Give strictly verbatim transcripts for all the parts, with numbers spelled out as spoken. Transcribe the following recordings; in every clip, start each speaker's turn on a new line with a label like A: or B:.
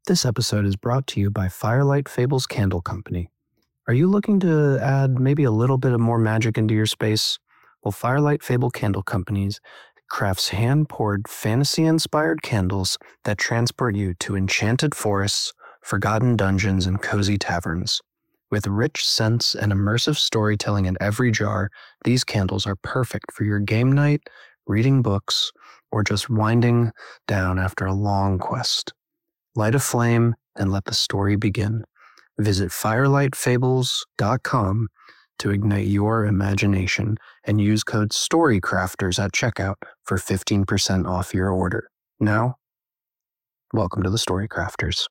A: This episode is brought to you by Firelight Fables Candle Company. Are you looking to add maybe a little bit of more magic into your space? Well, Firelight Fable Candle Company crafts hand-poured, fantasy-inspired candles that transport you to enchanted forests, forgotten dungeons, and cozy taverns. With rich scents and immersive storytelling in every jar, these candles are perfect for your game night, reading books, or just winding down after a long quest. Light a flame and let the story begin. Visit firelight fables dot com to ignite your imagination and use code STORYCRAFTERS at checkout for fifteen percent off your order. Now, welcome to the Storycrafters.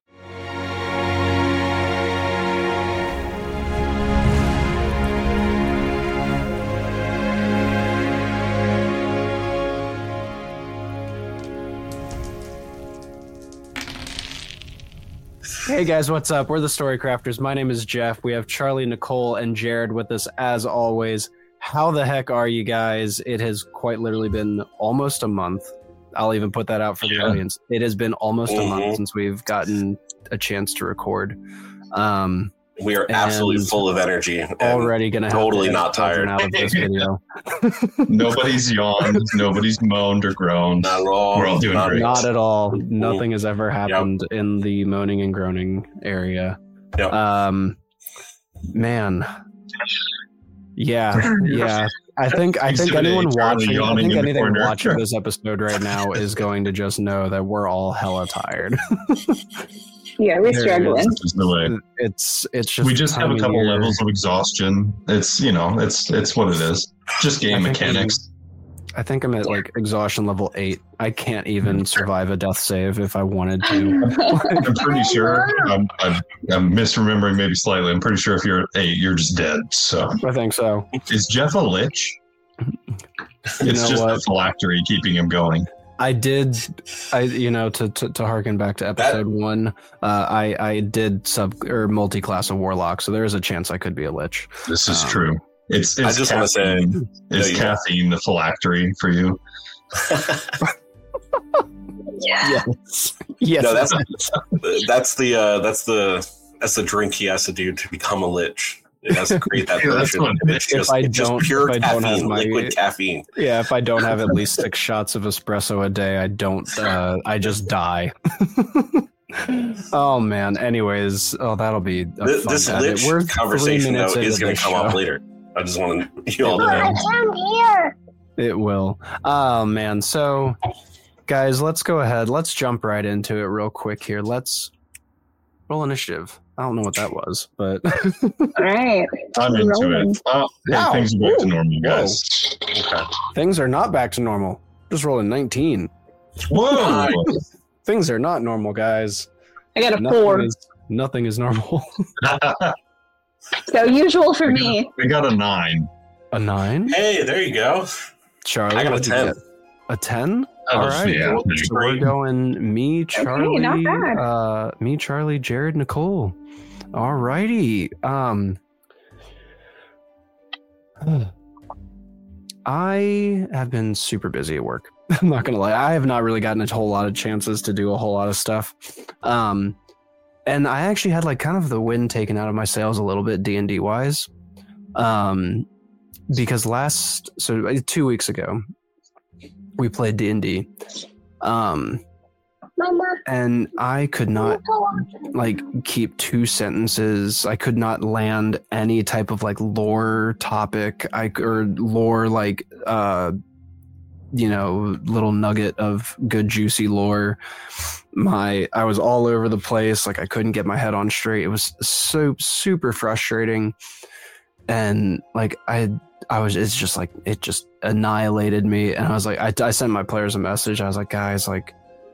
A: Hey guys, what's up? We're the Storycrafters. My name is Jeff. We have Charlie, Nicole, and Jared with us as always. How the heck are you guys? It has quite literally been almost a month. I'll even put that out for the yeah. audience. It has been almost mm-hmm. a month since we've gotten a chance to record. Um,
B: we are absolutely full of energy.
A: Already going to
B: totally not tired
A: out of this video.
C: Nobody's yawned. Nobody's moaned or groaned.
B: Not at all.
C: We're all doing
A: not,
C: great.
A: Not at all. Nothing has ever happened yep. in the moaning and groaning area.
B: Yep.
A: Um, man. Yeah, yeah. I think I think anyone watching, I think anything watching this episode right now is going to just know that we're all hella tired.
D: Yeah, we're struggling.
A: It's it's just
C: we just have a couple year. levels of exhaustion. It's you know it's it's what it is. Just game I mechanics.
A: I think I'm at like exhaustion level eight. I can't even survive a death save if I wanted to.
C: I'm pretty sure. I'm, I'm, I'm misremembering maybe slightly. I'm pretty sure if you're at eight, you're just dead. So
A: I think so.
C: Is Jeff a lich? It's just what? a phylactery keeping him going.
A: I did, I you know to to, to harken back to episode that, one. Uh, I I did sub or multi-class a warlock, so there is a chance I could be a lich.
C: This is um, true. It's, it's
B: I just want to say,
C: is no, caffeine the phylactery for you?
D: yeah.
A: Yes. Yes.
B: No, that's that's the uh, that's the that's the drink he has to do to become a lich. It has to create that version.
A: Yeah, it's just, it's just pure
B: if
A: caffeine,
B: I don't have my, liquid caffeine.
A: Yeah, if I don't have at least six shots of espresso a day, I don't. Uh, I just die. Oh man. Anyways, oh that'll be a
B: this,
A: fun
B: this lich
A: We're
B: conversation though is going to come
A: show.
B: up later. I just want to you all know.
D: I can't hear.
A: It will. Oh man. So, guys, let's go ahead. Let's jump right into it real quick here. Let's roll initiative. I don't know what that was, but
D: all right.
C: I'm into rolling. it. Oh, wow. Things are back to normal, guys.
A: Okay. Things are not back to normal. Just rolling nineteen.
C: Whoa.
A: Things are not normal, guys.
D: I got a
A: nothing
D: four.
A: Is, nothing is normal.
D: So usual for
C: we
D: me.
C: Got, we got a nine.
A: A nine?
B: Hey, there you go.
A: Charlie,
B: I got a ten.
A: A ten?
C: Oh,
A: all right.
C: Yeah,
A: so we're going me, Charlie,
D: okay, not bad.
A: uh, me, Charlie, Jared, Nicole. All righty. Um, I have been super busy at work. I'm not gonna lie. I have not really gotten a whole lot of chances to do a whole lot of stuff. Um, and I actually had like kind of the wind taken out of my sails a little bit D and D wise. Um, because last, so two weeks ago, we played D and D. Um,
D: Mama.
A: And I could not like keep two sentences. I could not land any type of like lore topic. I or lore like uh you know little nugget of good juicy lore. My I was all over the place. Like I couldn't get my head on straight. It was so super frustrating. And like I I was it's just like it just annihilated me. And I was like I I sent my players a message. I was like, guys, like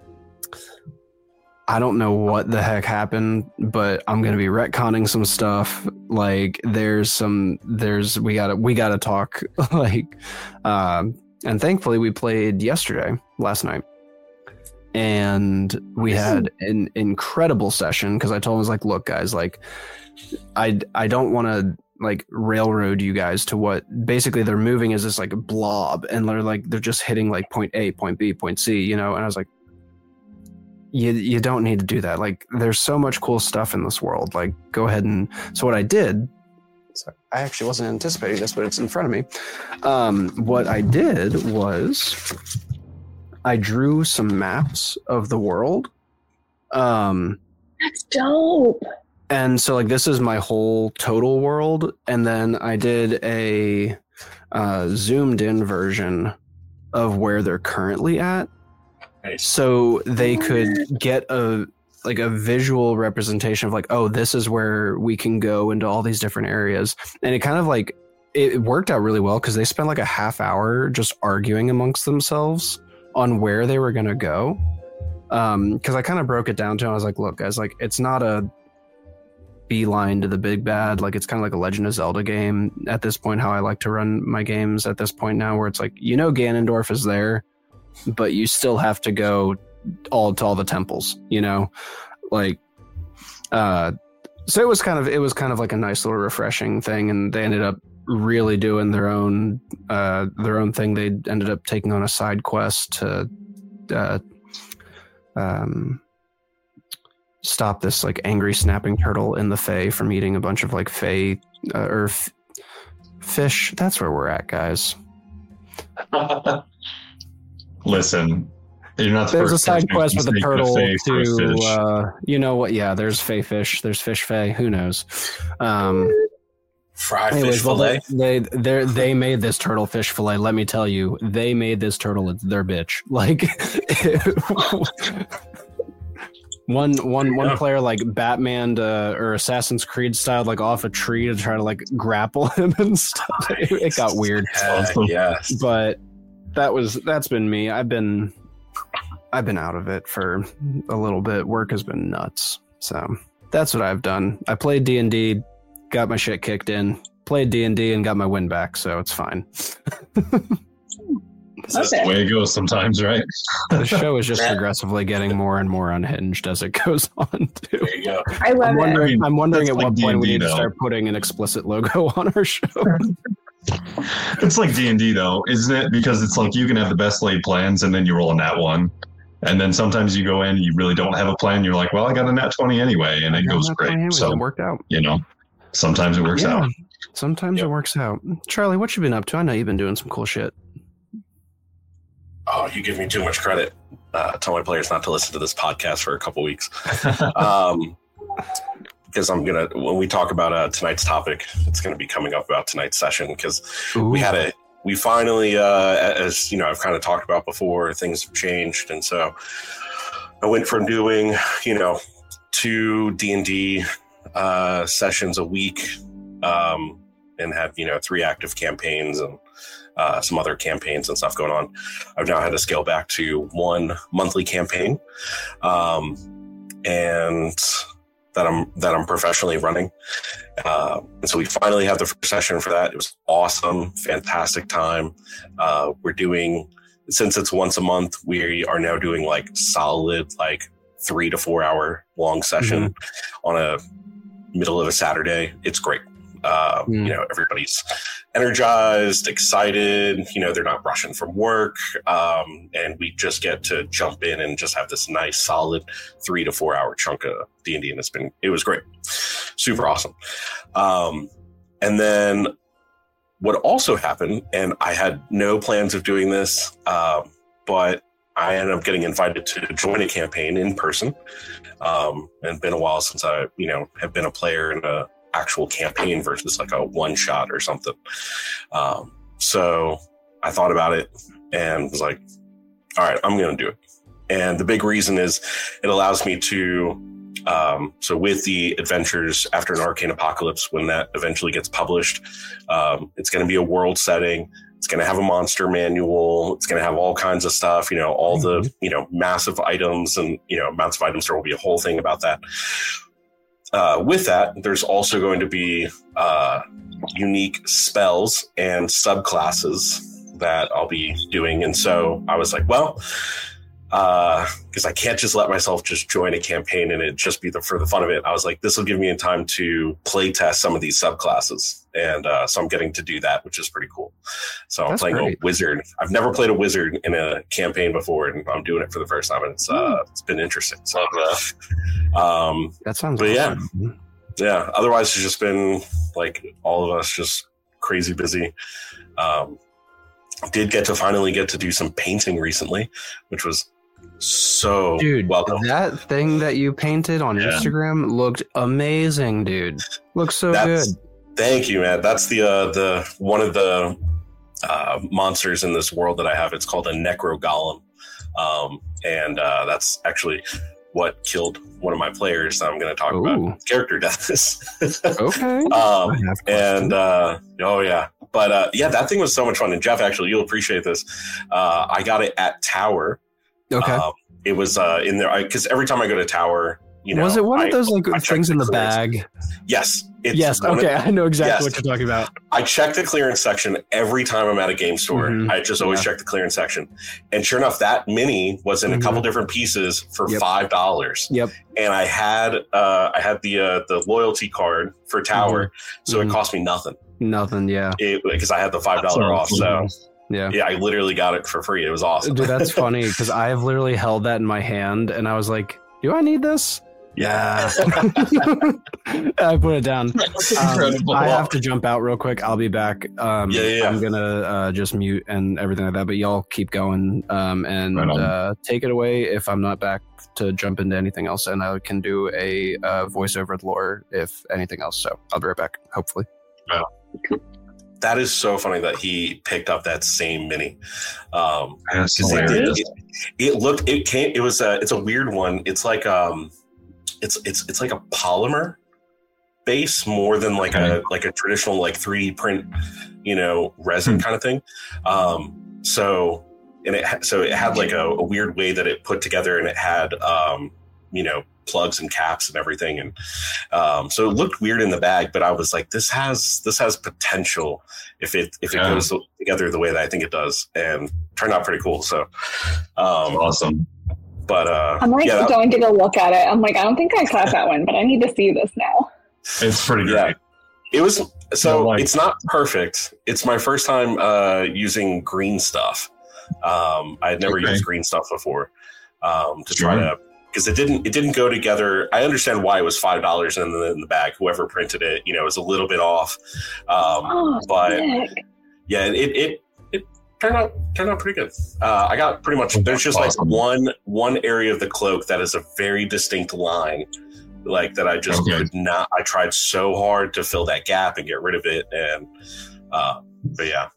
A: I don't know what the heck happened, but I'm going to be retconning some stuff. Like there's some, there's, we gotta, we gotta talk like, um, and thankfully we played yesterday, last night. And we had an incredible session. Cause I told him, I was like, look guys, like I, I don't want to like railroad you guys to what basically they're moving as this like blob. And they're like, they're just hitting like point A, point B, point C, you know? And I was like, you you don't need to do that. Like, there's so much cool stuff in this world. Like, go ahead and so what I did. So I actually wasn't anticipating this, but it's in front of me. Um, what I did was I drew some maps of the world. Um,
D: That's dope.
A: And so, like, this is my whole total world, and then I did a uh, zoomed-in version of where they're currently at,
B: Nice.
A: so they could get a like a visual representation of like, oh, this is where we can go into all these different areas, and it kind of like it worked out really well because they spent like a half hour just arguing amongst themselves on where they were gonna go. Um, because I kind of broke it down to them. I was like, look, guys, like, it's not a beeline to the big bad. Like, it's kind of like a Legend of Zelda game at this point, how I like to run my games at this point now, where it's like, you know, Ganondorf is there, but you still have to go all to all the temples, you know, like, uh, so it was kind of, it was kind of like a nice little refreshing thing. And they ended up really doing their own, uh, their own thing. They ended up taking on a side quest to, uh, um, stop this like angry snapping turtle in the Fae from eating a bunch of like Fae uh, or f- fish. That's where we're at, guys.
C: Listen, you're not the
A: There's a
C: first
A: side
C: person
A: quest with a
C: mistake
A: turtle
C: Fae for a
A: to,
C: fish.
A: uh, you know what? Yeah, there's Fae fish. There's fish Fae. Who knows? Um,
B: Fried
A: anyways,
B: fish
A: well,
B: fillet.
A: they they they made this turtle fish fillet. Let me tell you, they made this turtle their bitch. Like. One one one
B: Yeah.
A: player like Batman uh, or Assassin's Creed style, like off a tree to try to like grapple him and stuff. It, it got weird,
B: Heck yes.
A: but that was that's been me. I've been I've been out of it for a little bit. Work has been nuts, so that's what I've done. I played D and D, got my shit kicked in. Played D and D and got my win back, so it's fine.
C: That's the way it goes sometimes, right?
A: The show is just progressively getting more and more unhinged as it goes on. Too.
B: There you go.
D: I love
A: I'm
D: it.
A: wondering,
C: I mean,
A: I'm wondering
C: that's
A: at
C: like
A: what point we
C: D and D
A: need to
C: though.
A: start putting an explicit logo on our show.
C: It's like D and D though, isn't it? Because it's like you can have the best laid plans and then you roll a nat one. And then sometimes you go in, you really don't have a plan. You're like, well, I got a nat twenty anyway. And it goes great. So,
A: it worked out.
C: you know, sometimes it works
A: Yeah,
C: out.
A: sometimes
B: Yep.
A: it works out. Charlie, what you been up to? I know you've been doing some cool shit.
B: Oh, you give me too much credit. Uh, tell my players not to listen to this podcast for a couple weeks. Um, because I'm going to, when we talk about uh, tonight's topic, it's going to be coming up about tonight's session because we had a, we finally, uh, as you know, I've kind of talked about before, things have changed. And so I went from doing, you know, two D and D uh, sessions a week um, and had, you know, three active campaigns and uh, some other campaigns and stuff going on. I've now had to scale back to one monthly campaign. Um, and that I'm that I'm professionally running. Uh, and so we finally have the first session for that. It was awesome, fantastic time. Uh, we're doing, since it's once a month, we are now doing like solid, like three to four hour long session mm-hmm. on a middle of a Saturday. It's great. Uh, mm. You know, everybody's energized, excited, you know, they're not rushing from work. Um, and we just get to jump in and just have this nice, solid three to four hour chunk of D and D. And it's been, it was great. Super awesome. Um, and then what also happened, and I had no plans of doing this, um, but I ended up getting invited to join a campaign in person. Um, and it's been a while since I, you know, have been a player in a actual campaign versus like a one shot or something. Um, so I thought about it and was like, all right, I'm going to do it. And the big reason is it allows me to, um, so with the adventures after an Arcane Apocalypse, when that eventually gets published, um, it's going to be a world setting. It's going to have a monster manual. It's going to have all kinds of stuff, you know, all mm-hmm. the, you know, massive items and, you know, amounts of items. There will be a whole thing about that. Uh, with that, there's also going to be uh, unique spells and subclasses that I'll be doing. And so I was like, well, because uh, I can't just let myself just join a campaign and it just be the, for the fun of it. I was like, this will give me time to play test some of these subclasses. And uh, so I'm getting to do that, which is pretty cool. So I'm
A: That's
B: playing
A: great.
B: a wizard. I've never played a wizard in a campaign before, and I'm doing it for the first time. And it's uh, it's been interesting. So, uh, um,
A: That sounds
B: but yeah.
A: awesome.
B: yeah, otherwise it's just been like all of us just crazy busy. Um, did get to finally get to do some painting recently, which was so
A: Dude,
B: welcome.
A: that thing that you painted on
C: Yeah.
A: Instagram looked amazing, dude. Looks so
B: That's-
A: good.
B: Thank you, man. That's the uh, the one of the uh, monsters in this world that I have. It's called a necro golem, um, and uh, that's actually what killed one of my players that I'm going to talk
A: Ooh.
B: about. Character deaths.
A: Okay.
B: um,
A: I have
B: and
A: questions.
B: uh, oh yeah, but uh, yeah, that thing was so much fun. And Jeff, actually, you'll appreciate this. Uh, I got it at Tower.
A: okay.
B: Um, it was uh, in there because every time I go to Tower, you know,
A: was it one
B: I-
A: of those like
B: I check
A: things in the
B: clearance.
A: bag?
B: Yes. It's
A: Yes.
B: one of-
A: Okay. I know exactly
B: Yes.
A: what you're talking about.
B: I check the clearance section every time I'm at a game store.
A: Mhm.
B: I just always
A: Yeah.
B: check the clearance section. And sure enough, that mini was in a couple
A: Mhm.
B: different pieces for
A: Yep.
B: five dollars.
A: Yep.
B: And I had uh, I had the uh, the loyalty card for Tower, so
A: Mhm.
B: it cost me nothing
A: Nothing. Yeah.
B: because I had the five dollar off. So
A: Yeah.
B: yeah, I literally got it for free. It was awesome.
A: Dude, that's funny because I have literally held that in my hand and I was like, do I need this? Yeah. I put it down.
C: That's
A: Um,
C: incredible.
A: I have to jump out real quick. I'll be back. Um,
B: Yeah, yeah, yeah.
A: I'm gonna uh, just mute and everything like that. But y'all keep going um, and
C: Right on.
A: uh, take it away if I'm not back to jump into anything else, and I can do a uh, voiceover at lore if anything else. So I'll be right back. Hopefully.
B: That is so funny that he picked up that same mini. Um,
C: That's
B: 'cause it, did-
C: hilarious.
B: it, it looked it came it was a it's a weird one. It's like um it's it's it's like a polymer base more than like a like a traditional like three D print, you know, resin
C: Hmm.
B: kind of thing. Um so and it ha- so it had like a, a weird way that it put together, and it had um you know plugs and caps and everything, and um so it looked weird in the bag, but I was like, this has this has potential if it if it
C: Yeah.
B: goes together the way that I think it does, and turned out pretty cool. So um
C: Awesome.
B: but uh
D: I'm like
B: yeah, that-
D: going to go look at it. I'm like, I don't think I caught that one, but I need to see this now.
C: It's pretty
B: Yeah.
C: great.
B: it was so
C: No, like-
B: it's not perfect. It's my first time uh using green stuff. um I had never
C: Okay.
B: used green stuff before um to
C: Sure.
B: try to, because it didn't it didn't go together. I understand why it was five dollars in the in the bag. Whoever printed it, you know, was a little bit off. Um,
D: Oh,
B: but
D: sick.
B: yeah, it it it turned out turned out pretty good. Uh, I got pretty much. There's just like
C: Awesome.
B: one one area of the cloak that is a very distinct line, like that I just
C: Okay.
B: could not. I tried so hard to fill that gap and get rid of it, and uh, but yeah,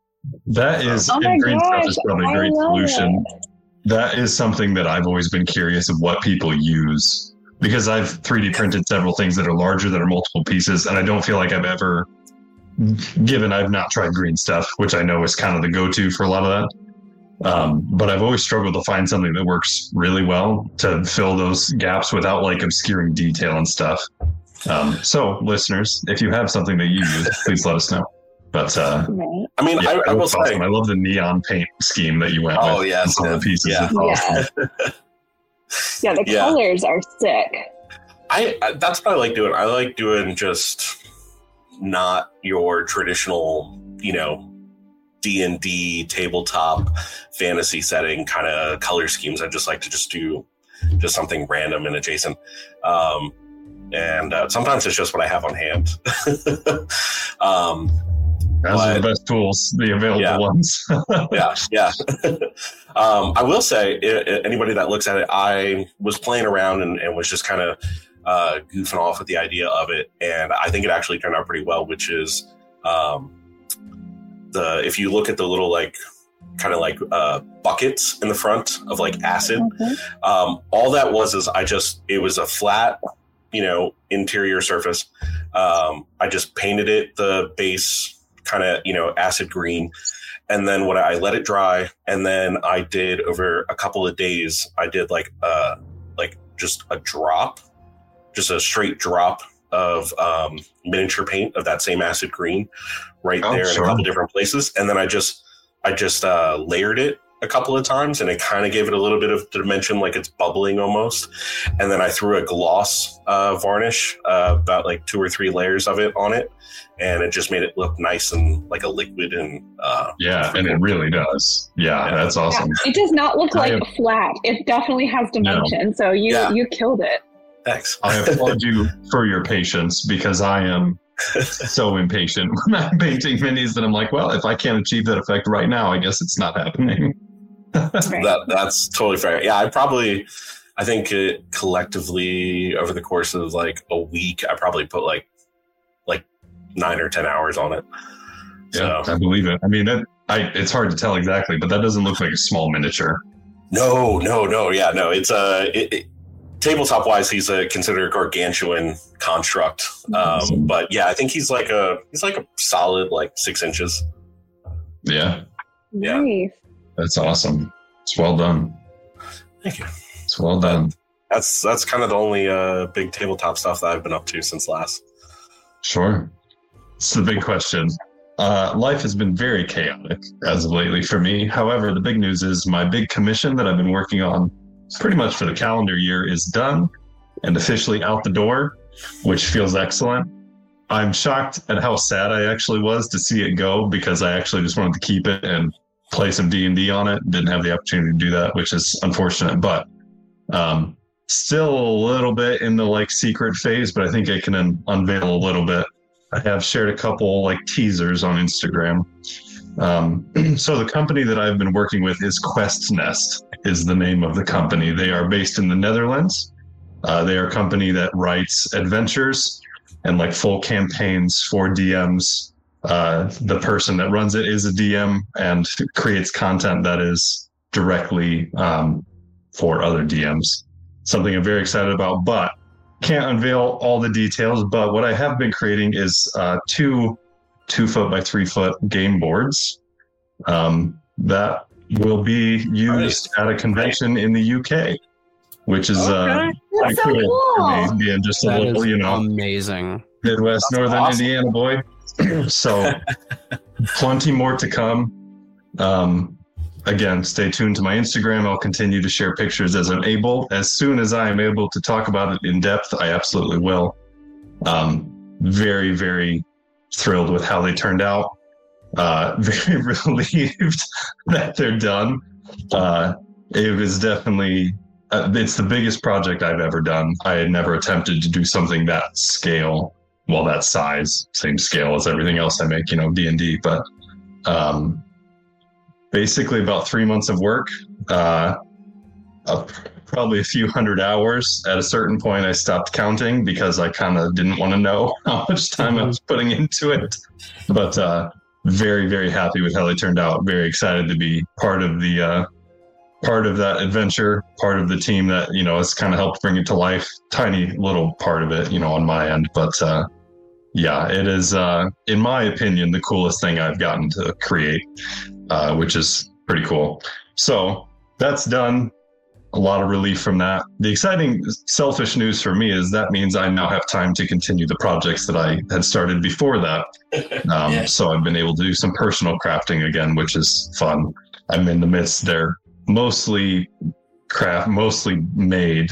C: That is,
D: Oh my
C: and green stuff
D: gosh,
C: is probably a
D: I
C: great
D: love
C: solution.
D: it.
C: That is something that I've always been curious of what people use, because I've three D printed several things that are larger, that are multiple pieces, and I don't feel like I've ever, given I've not tried green stuff, which I know is kind of the go-to for a lot of that. Um, but I've always struggled to find something that works really well to fill those gaps without like obscuring detail and stuff. Um, so listeners, if you have something that you use, please let us know. But uh,
D: Right.
B: I mean,
C: yeah,
B: I, I
C: that
B: will
C: was
B: say,
C: awesome. I love the neon paint scheme that you went
B: oh
C: with.
B: yes,
C: on the
B: man.
C: pieces.
B: yeah.
C: It's awesome.
D: Yeah. Yeah, the
B: Yeah.
D: colors are sick.
B: I, I that's what I like doing. I like doing just not your traditional, you know, D and D tabletop fantasy setting kind of color schemes. I just like to just do just something random and adjacent. Um, and uh, sometimes it's just what I have on hand. um,
C: Those are
B: But-
C: the best tools, the available
B: Yeah.
C: ones.
B: yeah, yeah. um, I will say, I- I- anybody that looks at it, I was playing around and, and was just kind of uh, goofing off with the idea of it, and I think it actually turned out pretty well. Which is, um, the if you look at the little like kind of like uh, buckets in the front of like acid,
D: Okay.
B: um, all that was is I just it was a flat, you know, interior surface. Um, I just painted it the base kind of, you know, acid green. And then when I let it dry, and then I did over a couple of days, I did like uh like just a drop, just a straight drop of um, miniature paint of that same acid green right
C: Oh,
B: there
C: sure.
B: in a couple different places. And then I just I just uh, layered it a couple of times, and it kind of gave it a little bit of dimension, like it's bubbling almost. And then I threw a gloss uh, varnish, uh, about like two or three layers of it on it, and it just made it look nice and like a liquid. And uh,
C: yeah, and it really does. Yeah, yeah. That's awesome.
D: Yeah, it does not look like
C: have,
D: flat. It definitely has dimension. No. So you
B: yeah.
D: you killed it.
B: Thanks.
C: I applaud you for your patience, because I am so impatient when I'm painting minis that I'm like, well, if I can't achieve that effect right now, I guess it's not happening.
B: that that's totally fair. Yeah, I probably, I think it collectively over the course of like a week, I probably put like like nine or ten hours on it.
C: Yeah,
B: so.
C: I believe it. I mean, that I it's hard to tell exactly, but that doesn't look like a small miniature.
B: No, no, no. Yeah, no. It's a uh, it, it, tabletop wise, he's a considered a gargantuan construct. Um, awesome. But yeah, I think he's like a he's like a solid like six inches.
C: Yeah.
B: Yeah.
D: Nice.
C: That's awesome. It's well done.
B: Thank you.
C: It's well done.
B: That's that's kind of the only uh, big tabletop stuff that I've been up to since last.
C: Sure. It's the big question. Uh, life has been very chaotic as of lately for me. However, the big news is my big commission that I've been working on pretty much for the calendar year is done and officially out the door, which feels excellent. I'm shocked at how sad I actually was to see it go, because I actually just wanted to keep it and play some D and D on it. Didn't have the opportunity to do that, which is unfortunate, but um, still a little bit in the like secret phase, but I think I can un- unveil a little bit. I have shared a couple like teasers on Instagram. Um, so the company that I've been working with is Quest Nest is the name of the company. They are based in the Netherlands. Uh, they are a company that writes adventures and like full campaigns for D Ms. Uh, the person that runs it is a D M and creates content that is directly um, for other D Ms. Something I'm very excited about, but can't unveil all the details. But what I have been creating is uh, two two foot by three foot game boards um, that will be used right. at a convention in the U K, which is
B: okay.
C: uh, quite
D: so
C: cool,
D: cool.
C: for me, being just
A: that
C: a little, you know,
A: amazing
C: Midwest,
B: That's
C: Northern
B: awesome.
C: Indiana boy. So plenty more to come. Um, again, stay tuned to my Instagram. I'll continue to share pictures as I'm able. As soon as I am able to talk about it in depth, I absolutely will. Um, very, very thrilled with how they turned out. Uh, very relieved that they're done. Uh, it was definitely, uh, it's the biggest project I've ever done. I had never attempted to do something that scale, well, that size, same scale as everything else I make, you know, D and D, but um, basically about three months of work, uh, uh, probably a few hundred hours. At a certain point, I stopped counting because I kind of didn't want to know how much time I was putting into it. But uh, very, very happy with how they turned out. Very excited to be part of the uh, part of that adventure, part of the team that, you know, has kind of helped bring it to life. Tiny little part of it, you know, on my end. But uh, yeah, it is, uh, in my opinion, the coolest thing I've gotten to create, uh, which is pretty cool. So that's done. A lot of relief from that. The exciting, selfish news for me is that means I now have time to continue the projects that I had started before that. Um, yeah. So I've been able to do some personal crafting again, which is fun. I'm in the midst. They're mostly craft, mostly made,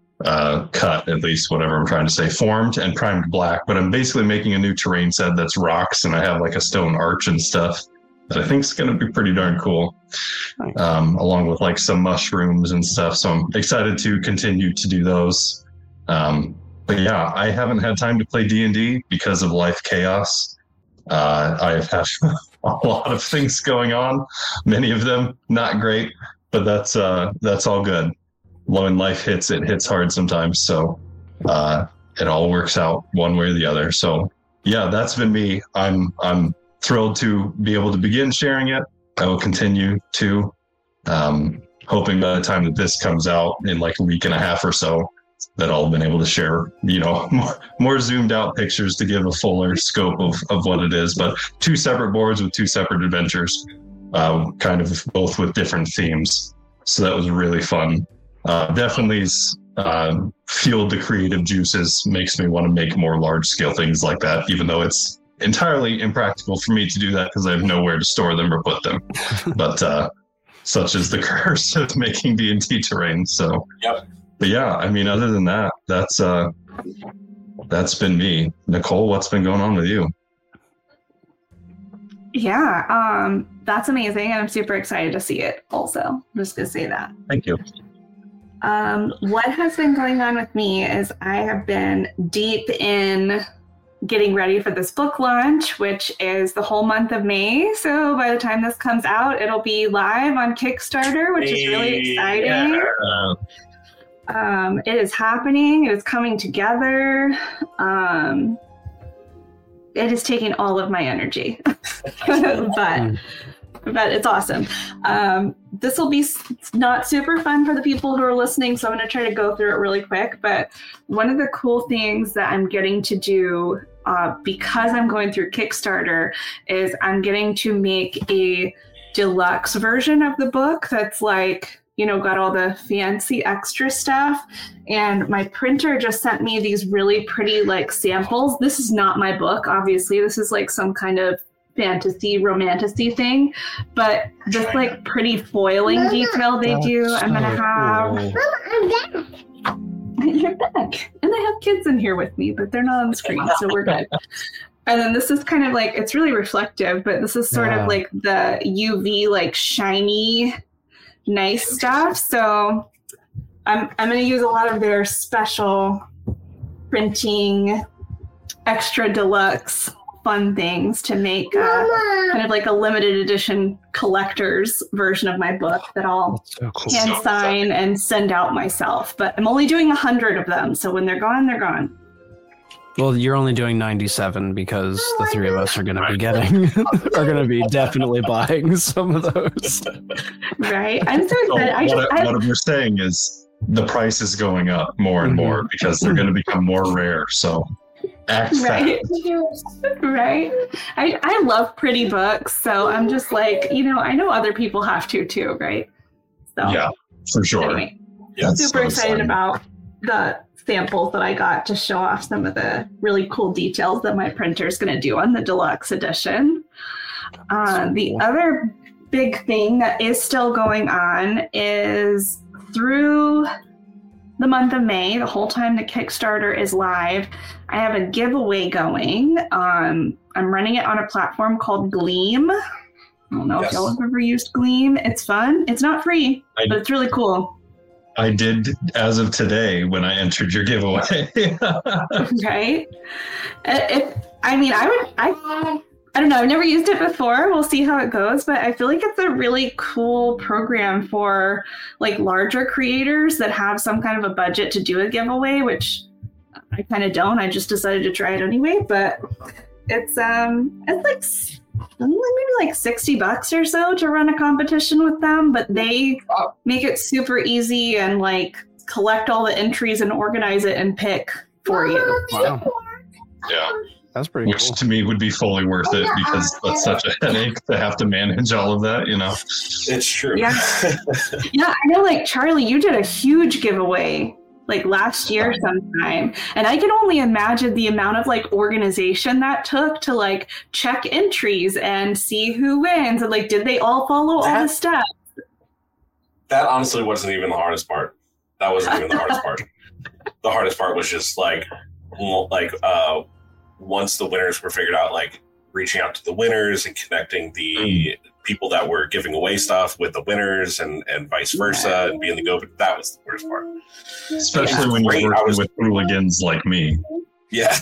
C: uh, cut, at least whatever I'm trying to say, formed and primed black. But I'm basically making a new terrain set that's rocks, and I have like a stone arch and stuff that I think is going to be pretty darn cool. Nice. Um, along with like some mushrooms and stuff. So I'm excited to continue to do those. Um, but yeah, I haven't had time to play D and D because of life chaos. Uh, I have had a lot of things going on, many of them not great, but that's uh, that's all good. When life hits, it hits hard sometimes. So uh, it all works out one way or the other. So yeah, that's been me. I'm I'm thrilled to be able to begin sharing it. I will continue to, um, hoping by the time that this comes out in like a week and a half or so, that I'll have been able to share, you know, more, more zoomed out pictures to give a fuller scope of, of what it is. But two separate boards with two separate adventures, uh, kind of both with different themes. So that was really fun. Uh, definitely uh, fueled the creative juices, makes me want to make more large scale things like that, even though it's entirely impractical for me to do that because I have nowhere to store them or put them. But uh, such as the curse of making D and D terrain. So,
B: yep.
C: But yeah, I mean, other than that, that's uh, that's been me. Nicole, what's been going on with you?
E: Yeah, um, that's amazing, and I'm super excited to see it also. I'm just going to say that.
C: Thank you.
E: Um, what has been going on with me is I have been deep in getting ready for this book launch, which is the whole month of May. So by the time this comes out, it'll be live on Kickstarter, which is really exciting.
C: Yeah.
E: Um, it is happening. It is coming together. Um, it is taking all of my energy, but but it's awesome. Um, this will be not super fun for the people who are listening, so I'm going to try to go through it really quick. But one of the cool things that I'm getting to do uh, because I'm going through Kickstarter is I'm getting to make a deluxe version of the book that's like, you know, got all the fancy extra stuff. And my printer just sent me these really pretty like samples. This is not my book, obviously. This is like some kind of fantasy romantasy thing, but just like pretty foiling Mama, detail they do. So I'm gonna have cool. Mama, I'm back. You're back. And I have kids in here with me, but they're not on the screen, so we're good. And then this is kind of like, it's really reflective, but this is sort yeah. of like the U V like shiny nice stuff. So I'm I'm going to use a lot of their special printing, extra deluxe fun things to make uh, kind of like a limited edition collector's version of my book that I'll so cool. hand sign and send out myself. But I'm only doing a hundred of them, so when they're gone, they're gone.
A: Well, you're only doing ninety-seven because the three of us are going to be getting, are going to be definitely buying some of those.
E: Right. I'm so excited.
C: So
E: I just,
C: what,
E: I,
C: what we're saying is the price is going up more and more because they're going to become more rare. So act
E: right.
C: fast.
E: Right. I, I love pretty books. So I'm just like, you know, I know other people have to too, right? So
C: yeah, for sure.
E: Anyway,
C: yeah,
E: I'm super
C: so
E: excited
C: fun.
E: about the samples that I got to show off some of the really cool details that my printer is going to do on the deluxe edition. Uh, the other big thing that is still going on is through the month of May, the whole time the Kickstarter is live, I have a giveaway going. Um, I'm running it on a platform called Gleam. I don't know yes. if y'all have ever used Gleam. It's fun. It's not free, I, but it's really cool.
C: I did as of today when I entered your giveaway.
E: Right? If, I mean, I would, I, I don't know. I've never used it before. We'll see how it goes, but I feel like it's a really cool program for like larger creators that have some kind of a budget to do a giveaway, which I kind of don't. I just decided to try it anyway, but it's, um, it's like maybe like sixty bucks or so to run a competition with them, but they make it super easy and like collect all the entries and organize it and pick for you.
A: Wow.
C: Yeah.
A: That's pretty
C: Which
A: cool.
C: to me would be fully worth it because that's such a headache to have to manage all of that, you know?
B: It's true.
E: Yeah. Yeah, I know, like, Charlie, you did a huge giveaway like last year sometime. And I can only imagine the amount of like organization that took to like check entries and see who wins. And like, did they all follow that, all the steps?
B: That honestly wasn't even the hardest part. That wasn't even the hardest part. The hardest part was just like, like, uh, once the winners were figured out, like reaching out to the winners and connecting the mm. people that were giving away stuff with the winners and, and vice versa yeah. and being the go, that was the worst part.
C: Especially when you're working was, with hooligans like me.
B: Yeah.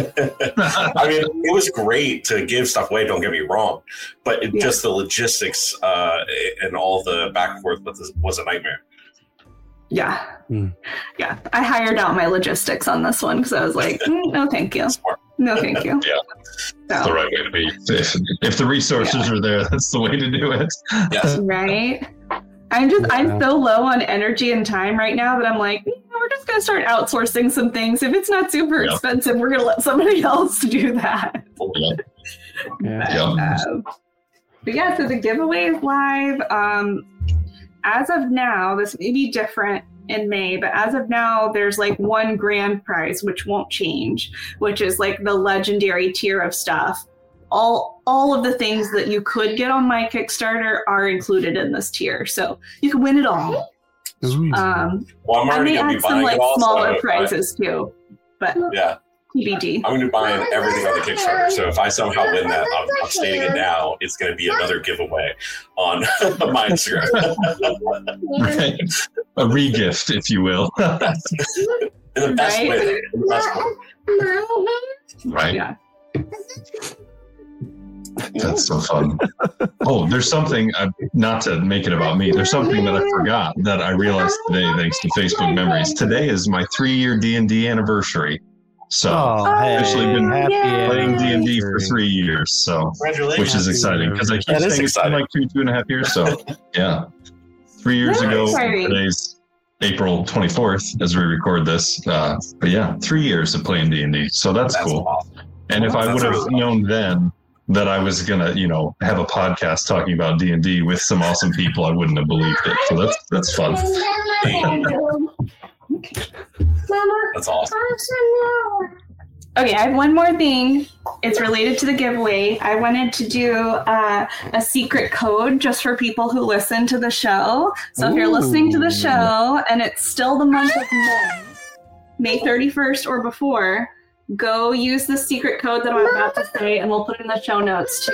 B: I mean, it was great to give stuff away, don't get me wrong, but it, yeah. just the logistics uh, and all the back and forth with this was a nightmare.
E: Yeah.
A: Mm.
E: Yeah. I hired out my logistics on this one because I was like, mm, no, thank you.
B: Smart.
E: No, thank you.
C: Yeah. That's so. The right way to be. If, if the resources yeah. are there, that's the way to do it.
B: Yes.
E: Right. I'm just, yeah. I'm so low on energy and time right now that I'm like, you know, we're just going to start outsourcing some things. If it's not super yeah. expensive, we're going to let somebody else do that.
C: Yeah.
E: Yeah. But, yeah. Uh, but yeah, so the giveaway is live. Um, as of now, this may be different in May, but as of now, there's like one grand prize, which won't change, which is like the legendary tier of stuff. all all of the things that you could get on my Kickstarter are included in this tier, so you can win it all. Um,
B: well, I'm
E: I
B: already
E: may
B: gonna be
E: add some
B: buying
E: like
B: it all, so
E: smaller
B: I'm gonna buy-
E: prizes too, but
B: Yeah,
E: T B D.
B: I'm going to be buying everything on the Kickstarter. So if I somehow win that, I'm, I'm stating it now. It's going to be another giveaway on my Instagram.
C: Right. A re-gift, if you will.
B: In the best
E: Right?
B: way. In the best way.
C: Right.
E: Yeah.
C: That's so fun. Oh, there's something, uh, not to make it about me, there's something that I forgot that I realized today thanks to Facebook Memories. Today is my three-year D and D anniversary. So
A: Oh,
C: I've
A: hey,
C: actually been
A: happy
C: playing D and D for
A: anniversary.
C: three years, so
B: Congratulations.
C: which is exciting because I keep
B: That is
C: saying it's been
B: exciting.
C: like two, two and a half years. So yeah, three years
E: That's
C: ago,
E: exciting.
C: today's April twenty-fourth as we record this. Uh, but yeah, three years of playing D and D. So that's,
B: That's
C: cool.
B: awesome.
C: And if I
B: That's
C: would have
B: really
C: known then that I was gonna, you know, have a podcast talking about D and D with some awesome people, I wouldn't have believed it. So that's that's fun.
B: That's awesome.
E: Okay, I have one more thing. It's related to the giveaway. I wanted to do uh, a secret code just for people who listen to the show. So if you're listening to the show and it's still the month of May, May thirty-first or before, go use the secret code that I'm about to say, and we'll put it in the show notes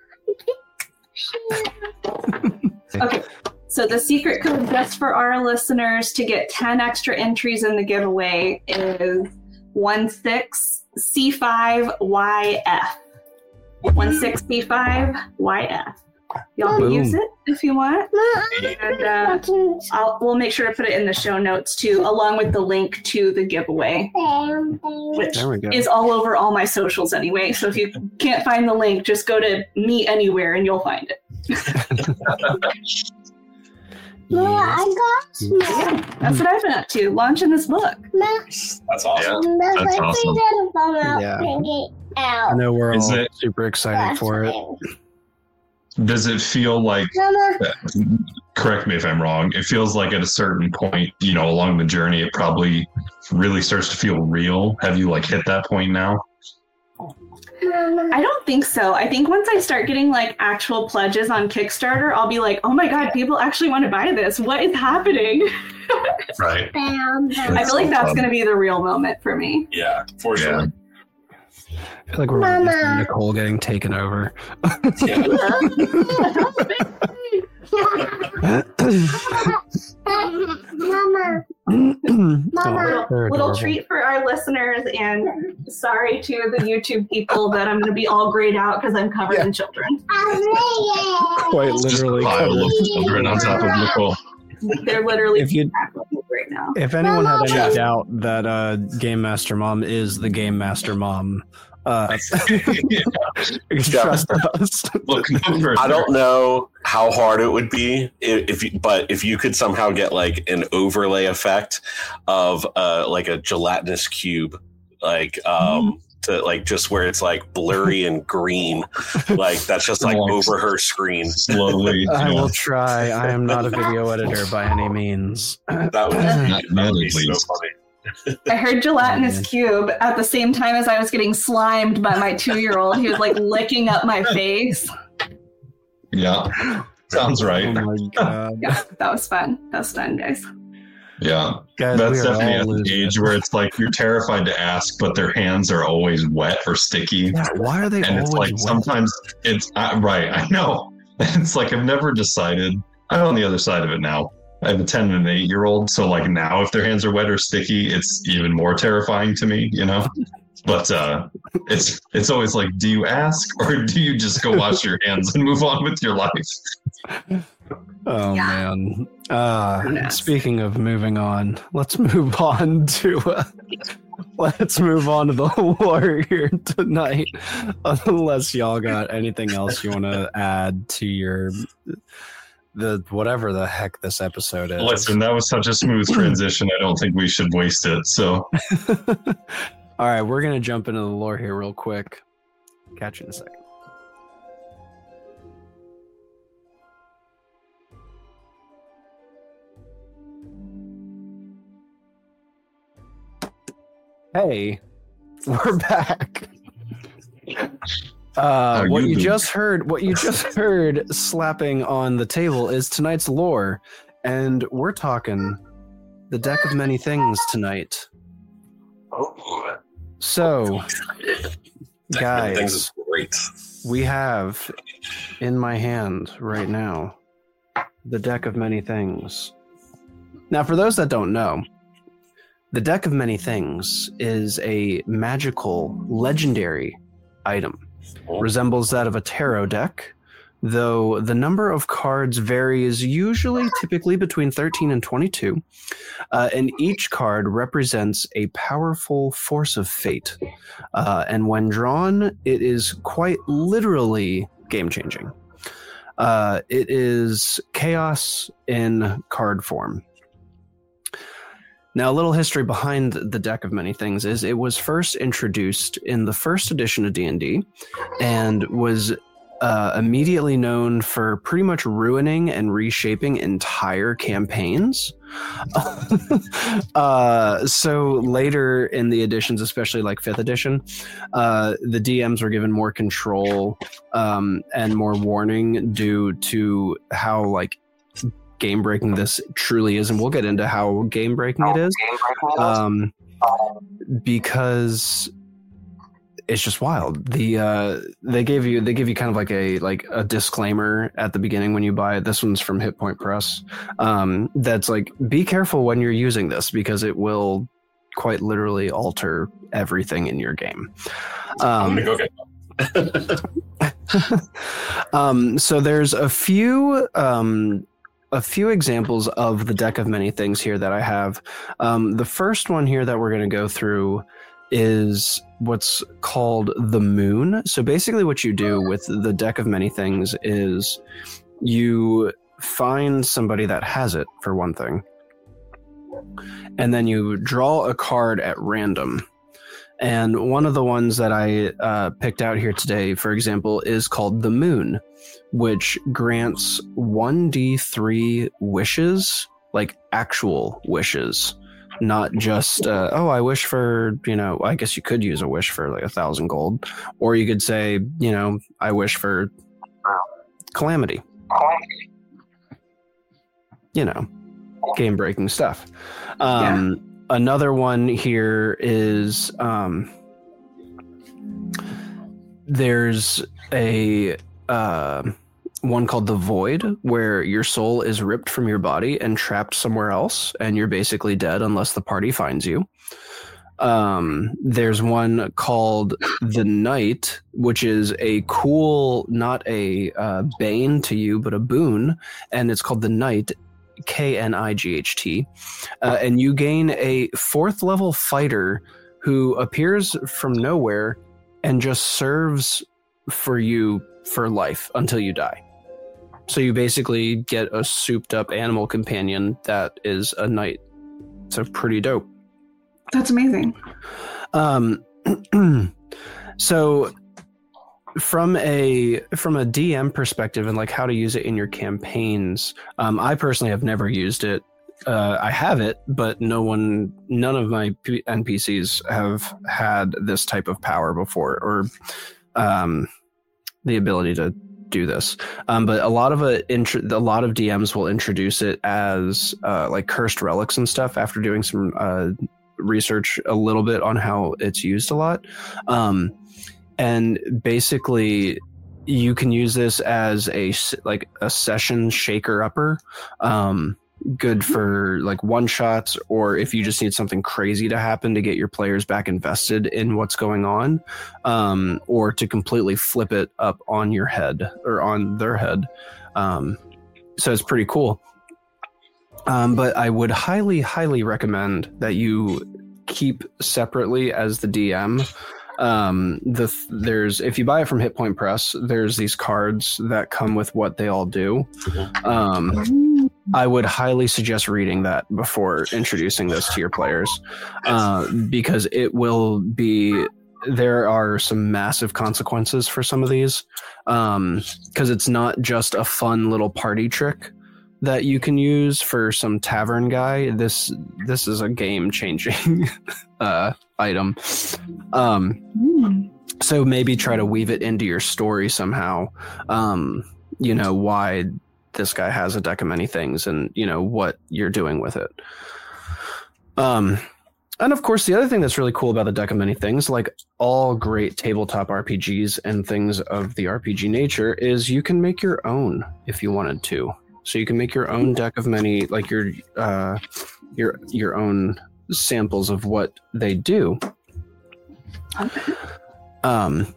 E: too. Okay, so the secret code just for our listeners to get ten extra entries in the giveaway is one six C five Y F. one six C five Y F. Y'all can
A: Boom.
E: use it if you want. And uh, I'll, we'll make sure to put it in the show notes too, along with the link to the giveaway, which
A: There we go.
E: is all over all my socials anyway. So if you can't find the link, just go to Me Anywhere and you'll find it. That's what I've been up to, launching this book.
B: That's awesome.
C: That's awesome.
A: Yeah. I know we're
C: Is
A: all
C: it-
A: super excited for it.
C: Does it feel like, correct me if I'm wrong, it feels like at a certain point, you know, along the journey, it probably really starts to feel real. Have you like hit that point now?
E: I don't think so. I think once I start getting like actual pledges on Kickstarter, I'll be like, oh my God, people actually want to buy this. What is happening?
C: Right.
E: I feel like that's going to be the real moment for me.
B: Yeah, for
C: Yeah.
B: sure.
A: I feel like we're witnessing Nicole getting taken over.
B: Yeah.
A: Oh, they're
E: Little
A: adorable.
E: treat for our listeners, and sorry to the YouTube people that I'm going to be all grayed out because I'm covered
A: Yeah.
E: in children.
A: Quite
C: Just a
A: literally.
C: pile
A: covered.
C: of children on top of Nicole.
E: They're literally
A: If you
E: right now.
A: If anyone had any
B: Jeff.
A: doubt that uh, Game Master Mom is the Game Master Mom, uh, trust us.
C: Look no further.
B: I don't know how hard it would be if, if you, but if you could somehow get like an overlay effect of uh, like a gelatinous cube, like um, to like just where it's like blurry and green, like that's just like over her screen.
C: Slowly.
A: I
C: yeah.
A: will try. I am not a video editor by any means.
B: That would,
C: Not
B: that would be
C: yet, at
B: so
C: least.
B: funny.
E: I heard gelatinous
A: man.
E: cube at the same time as I was getting slimed by my two-year-old. He was like licking up my face.
C: Yeah. Sounds
A: Oh
C: right.
A: my god.
E: Yeah, that was fun. That was fun, guys.
C: Yeah.
A: Guys,
C: That's
A: we are
C: definitely
A: all
C: at the
A: losing
C: age
A: it.
C: where it's like you're terrified to ask, but their hands are always wet or sticky.
A: Yeah, why are they
C: And it's
A: always
C: like
A: wet?
C: sometimes it's uh, right. I know. It's like I've never decided. I'm on the other side of it now. I have a ten and an eight year old. So like now if their hands are wet or sticky, it's even more terrifying to me, you know? But uh, it's it's always like, do you ask or do you just go wash your hands and move on with your life?
A: Oh
E: Yeah.
A: man. Uh,
E: Yes.
A: speaking of moving on, let's move on to uh, let's move on to the warrior tonight. Unless y'all got anything else you want to add to your the whatever the heck this episode is.
C: Listen, that was such a smooth transition. I don't think we should waste it. So
A: All right, we're gonna jump into the lore here real quick. Catch you in a second. Hey, we're back. Uh, what
C: you
A: you
C: doing?
A: just heard, what you just heard, slapping on the table is tonight's lore, and we're talking the deck of many things tonight.
B: Oh,
A: So,
B: Deck of Many Things is
A: guys,
B: great.
A: we have in my hand right now the deck of many things. Now, for those that don't know, the deck of many things is a magical, legendary item. Resembles that of a tarot deck, though the number of cards varies, usually typically between thirteen and twenty-two, uh, and each card represents a powerful force of fate. Uh, and when drawn, it is quite literally game-changing. Uh, it is chaos in card form. Now, a little history behind the deck of many things is it was first introduced in the first edition of D and D and was uh, immediately known for pretty much ruining and reshaping entire campaigns. uh, so later in the editions, especially like fifth edition, uh, the D Ms were given more control um, and more warning due to how like game breaking this truly is, and we'll get into how game breaking it is, um, because it's just wild. The uh, they gave you they give you kind of like a like a disclaimer at the beginning when you buy it. This one's from Hit Point Press. Um, that's like, be careful when you're using this because it will quite literally alter everything in your game. Um,
B: I'm gonna go get
A: um, so there's a few. Um, A few examples of the deck of many things here that I have. Um, the first one here that we're going to go through is what's called the Moon. So basically what you do with the deck of many things is you find somebody that has it, for one thing, and then you draw a card at random. And one of the ones that I uh, picked out here today, for example, is called the Moon, which grants one d three wishes, like actual wishes, not just, uh, oh, I wish for, you know, I guess you could use a wish for like a thousand gold, or you could say, you know, I wish for calamity. You know, game-breaking stuff. Um, yeah. Another one here is um, there's a uh, one called the Void, where your soul is ripped from your body and trapped somewhere else, and you're basically dead unless the party finds you. Um, there's one called the Night, which is a cool, not a uh, bane to you, but a boon, and it's called the Night. K N I G H T, uh, and you gain a fourth level fighter who appears from nowhere and just serves for you for life until you die. So you basically get a souped up animal companion that is a knight. So pretty dope.
E: That's amazing.
A: Um, so From a from a D M perspective and like how to use it in your campaigns, um, I personally have never used it. Uh, I have it, but no one, none of my P- N P Cs have had this type of power before, or um, the ability to do this. Um, but a lot of a, int- a lot of D Ms will introduce it as uh, like cursed relics and stuff after doing some uh, research a little bit on how it's used a lot. Um, And basically, you can use this as a like a session shaker upper, um, good for like one shots, or if you just need something crazy to happen to get your players back invested in what's going on, um, or to completely flip it up on your head or on their head. Um, so it's pretty cool. Um, but I would highly, highly recommend that you keep separately as the D M. Um, the there's if you buy it from Hit Point Press, there's these cards that come with what they all do. Um, I would highly suggest reading that before introducing this to your players, uh, because it will be. There are some massive consequences for some of these, um, because it's not just a fun little party trick that you can use for some tavern guy. This this is a game changing uh, item. Um, So maybe try to weave it into your story somehow. Um, you know, why this guy has a deck of many things and, you know, what you're doing with it. Um, and of course, the other thing that's really cool about the deck of many things, like all great tabletop R P Gs and things of the R P G nature, is you can make your own if you wanted to. So you can make your own deck of many, like your uh, your your own samples of what they do. Um,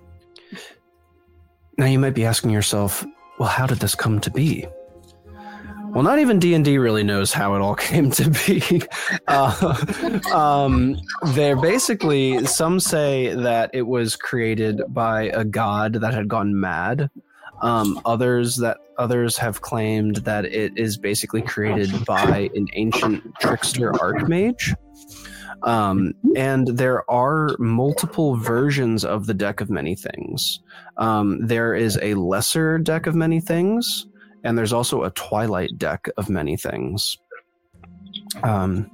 A: now you might be asking yourself, well, how did this come to be? Well, not even D and D really knows how it all came to be. uh, um, they're basically, some say that it was created by a god that had gone mad. Um, others that others have claimed that it is basically created by an ancient trickster archmage. Um, and there are multiple versions of the deck of many things. Um, there is a lesser deck of many things, and there's also a twilight deck of many things. Um,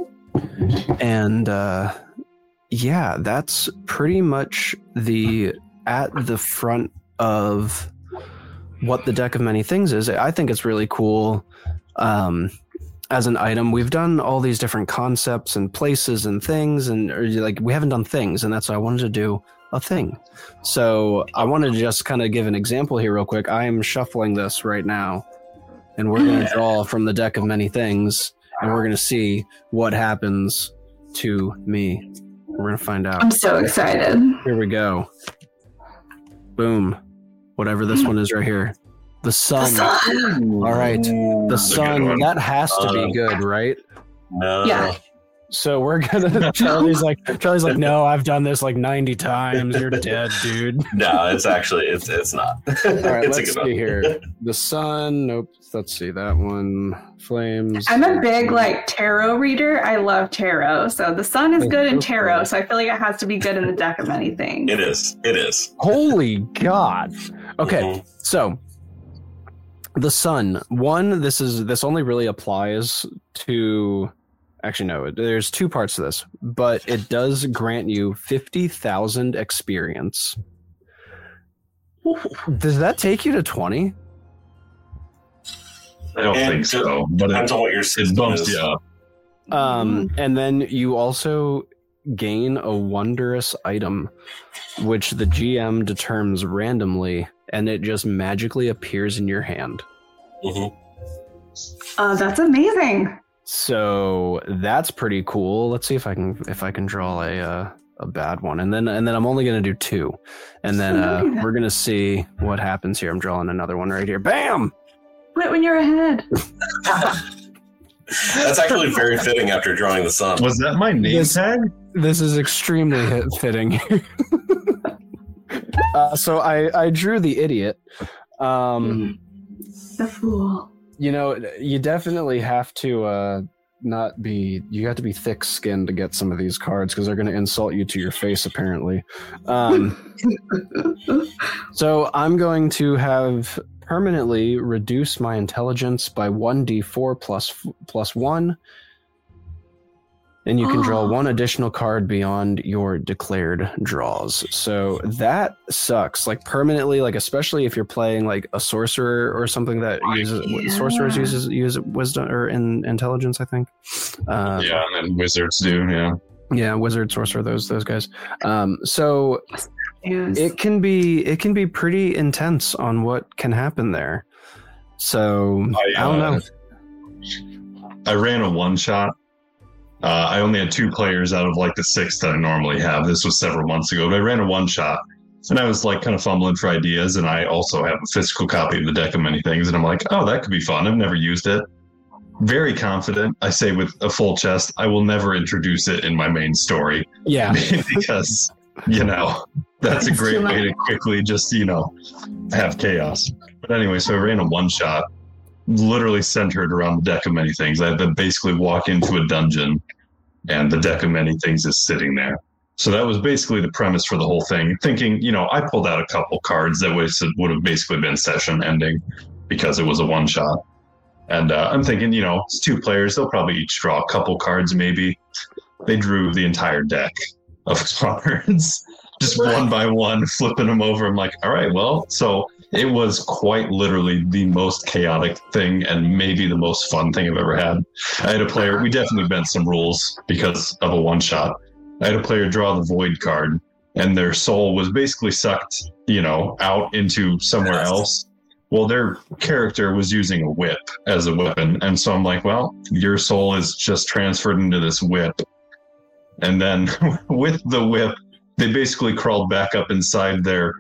A: and uh, yeah, that's pretty much the at the front of what the deck of many things is. I think it's really cool. Um, as an item, we've done all these different concepts and places and things, and or, like we haven't done things, and that's why I wanted to do a thing. So I wanted to just kind of give an example here real quick. I am shuffling this right now, and we're going to draw from the deck of many things, and we're going to see what happens to me. We're going to find out.
E: I'm so excited.
A: Here we go. Boom. Whatever this one is right here. The sun.
E: The sun.
A: All right. The sun. That has to be good, right?
B: No.
E: Yeah.
A: So we're gonna. Charlie's like. Charlie's like. No, I've done this like ninety times. You're dead, dude.
B: No, it's actually it's it's not.
A: All right.
B: It's a
A: Let's
B: good
A: see
B: one.
A: here. The sun. Nope. Let's see that one. Flames.
E: I'm a big like tarot reader. I love tarot. So the sun is good in tarot. So I feel like it has to be good in the deck of many things.
B: It is. It is.
A: Holy God. Okay.
B: Mhm.
A: So. The sun. One. This is. This only really applies to. Actually, no, there's two parts to this, but it does grant you fifty thousand experience. Does that take you to twenty?
C: I don't
B: And
C: think so, but
B: Depends
C: it,
B: on what your
C: it
B: system
C: bumps
B: is.
C: you up.
A: Um, and then you also gain a wondrous item, which the G M determines randomly, and it just magically appears in your hand.
B: Mhm.
E: Uh, that's amazing.
A: So that's pretty cool. Let's see if I can if I can draw a uh, a bad one, and then and then I'm only gonna do two, and then uh, we're gonna see what happens here. I'm drawing another one right here. Bam!
E: Quit when you're ahead.
B: That's actually very fitting after drawing the sun.
C: Was that my name
A: Yes.
C: tag?
A: This is extremely hit- fitting. uh, so I I drew the idiot. Um,
E: The fool.
A: you know, you definitely have to uh, not be. You have to be thick-skinned to get some of these cards because they're going to insult you to your face, apparently. Um, so I'm going to have permanently reduce my intelligence by one d four plus plus one. And you can draw one additional card beyond your declared draws. So that sucks. Like permanently, like especially if you're playing like a sorcerer or something that uses
E: Yeah.
A: sorcerers uses use wisdom or in intelligence, I think. Uh,
C: Yeah, and then wizards do, yeah.
A: yeah, wizard, sorcerer, those those guys. Um, so
E: News.
A: it can be it can be pretty intense on what can happen there. So I,
C: I,
A: don't
C: uh,
A: know.
C: I ran a one shot. Uh, I only had two players out of like the six that I normally have. This was several months ago, but I ran a one shot and I was like kind of fumbling for ideas. And I also have a physical copy of the deck of many things. And I'm like, oh, that could be fun. I've never used it. Very confident. I say with a full chest, I will never introduce it in my main story
A: Yeah.
C: because, you know, that's a
E: It's
C: great
E: too
C: way
E: much.
C: to quickly just, you know, have chaos. But anyway, so I ran a one shot, literally centered around the deck of many things. I had to basically walk into a dungeon and the deck of many things is sitting there. So that was basically the premise for the whole thing. Thinking, you know, I pulled out a couple cards that would would have basically been session ending because it was a one shot. And uh, I'm thinking, you know, it's two players. They'll probably each draw a couple cards, maybe. They drew the entire deck of cards. just one by one, flipping them over. I'm like, all right, well, so it was quite literally the most chaotic thing and maybe the most fun thing I've ever had. I had a player, we definitely bent some rules because of a one shot. I had a player draw the void card and their soul was basically sucked, you know, out into somewhere else. Well, their character was using a whip as a weapon. And so I'm like, well, your soul is just transferred into this whip. And then with the whip, they basically crawled back up inside their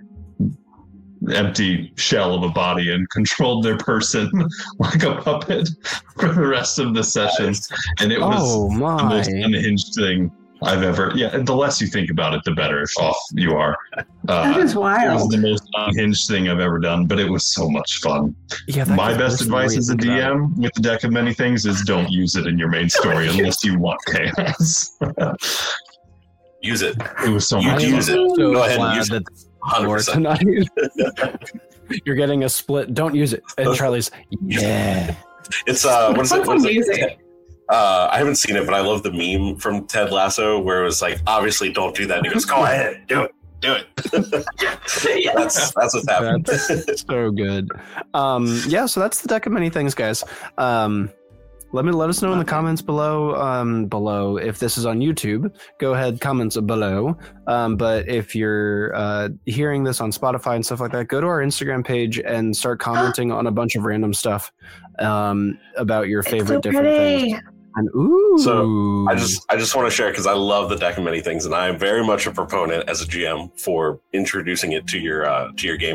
C: empty shell of a body and controlled their person like a puppet for the rest of the session. And it was
A: Oh, my.
C: the most unhinged thing I've ever. Yeah, the less you think about it, the better off you are. Uh,
E: That is
C: it was
E: wild.
C: the most unhinged thing I've ever done, but it was so much fun.
A: Yeah, that
C: My
A: gets
C: best
A: worse the more
C: advice
A: you
C: as a
A: think
C: D
A: about it.
C: M with the deck of many things is don't use it in your main story unless you want chaos.
B: Use it.
C: It was so
B: You
C: much
B: use
C: fun.
B: it.
A: So
B: Go ahead and
A: glad
B: use it.
A: that
B: one hundred
A: or
B: percent.
A: tonight. You're getting a split. Don't use it. And Charlie's, yeah.
B: It's uh, what is it?
E: What's
B: What is it?
E: music?
B: Uh, I haven't seen it, but I love the meme from Ted Lasso where it was like, obviously, don't do that. And he goes, go ahead, do it, do it. that's that's what's happening.
A: That's so good. Um, yeah, so that's the deck of many things, guys. Um, let me let us know in the comments below. Um, below, if this is on YouTube, go ahead, comments below. Um, but if you're uh, hearing this on Spotify and stuff like that, go to our Instagram page and start commenting on a bunch of random stuff um, about your favorite
E: so
A: different
E: pretty.
A: things. And ooh,
B: So, I just I just want to share because I love the deck of many things, and I am very much a proponent as a G M for introducing it to your uh, to your game.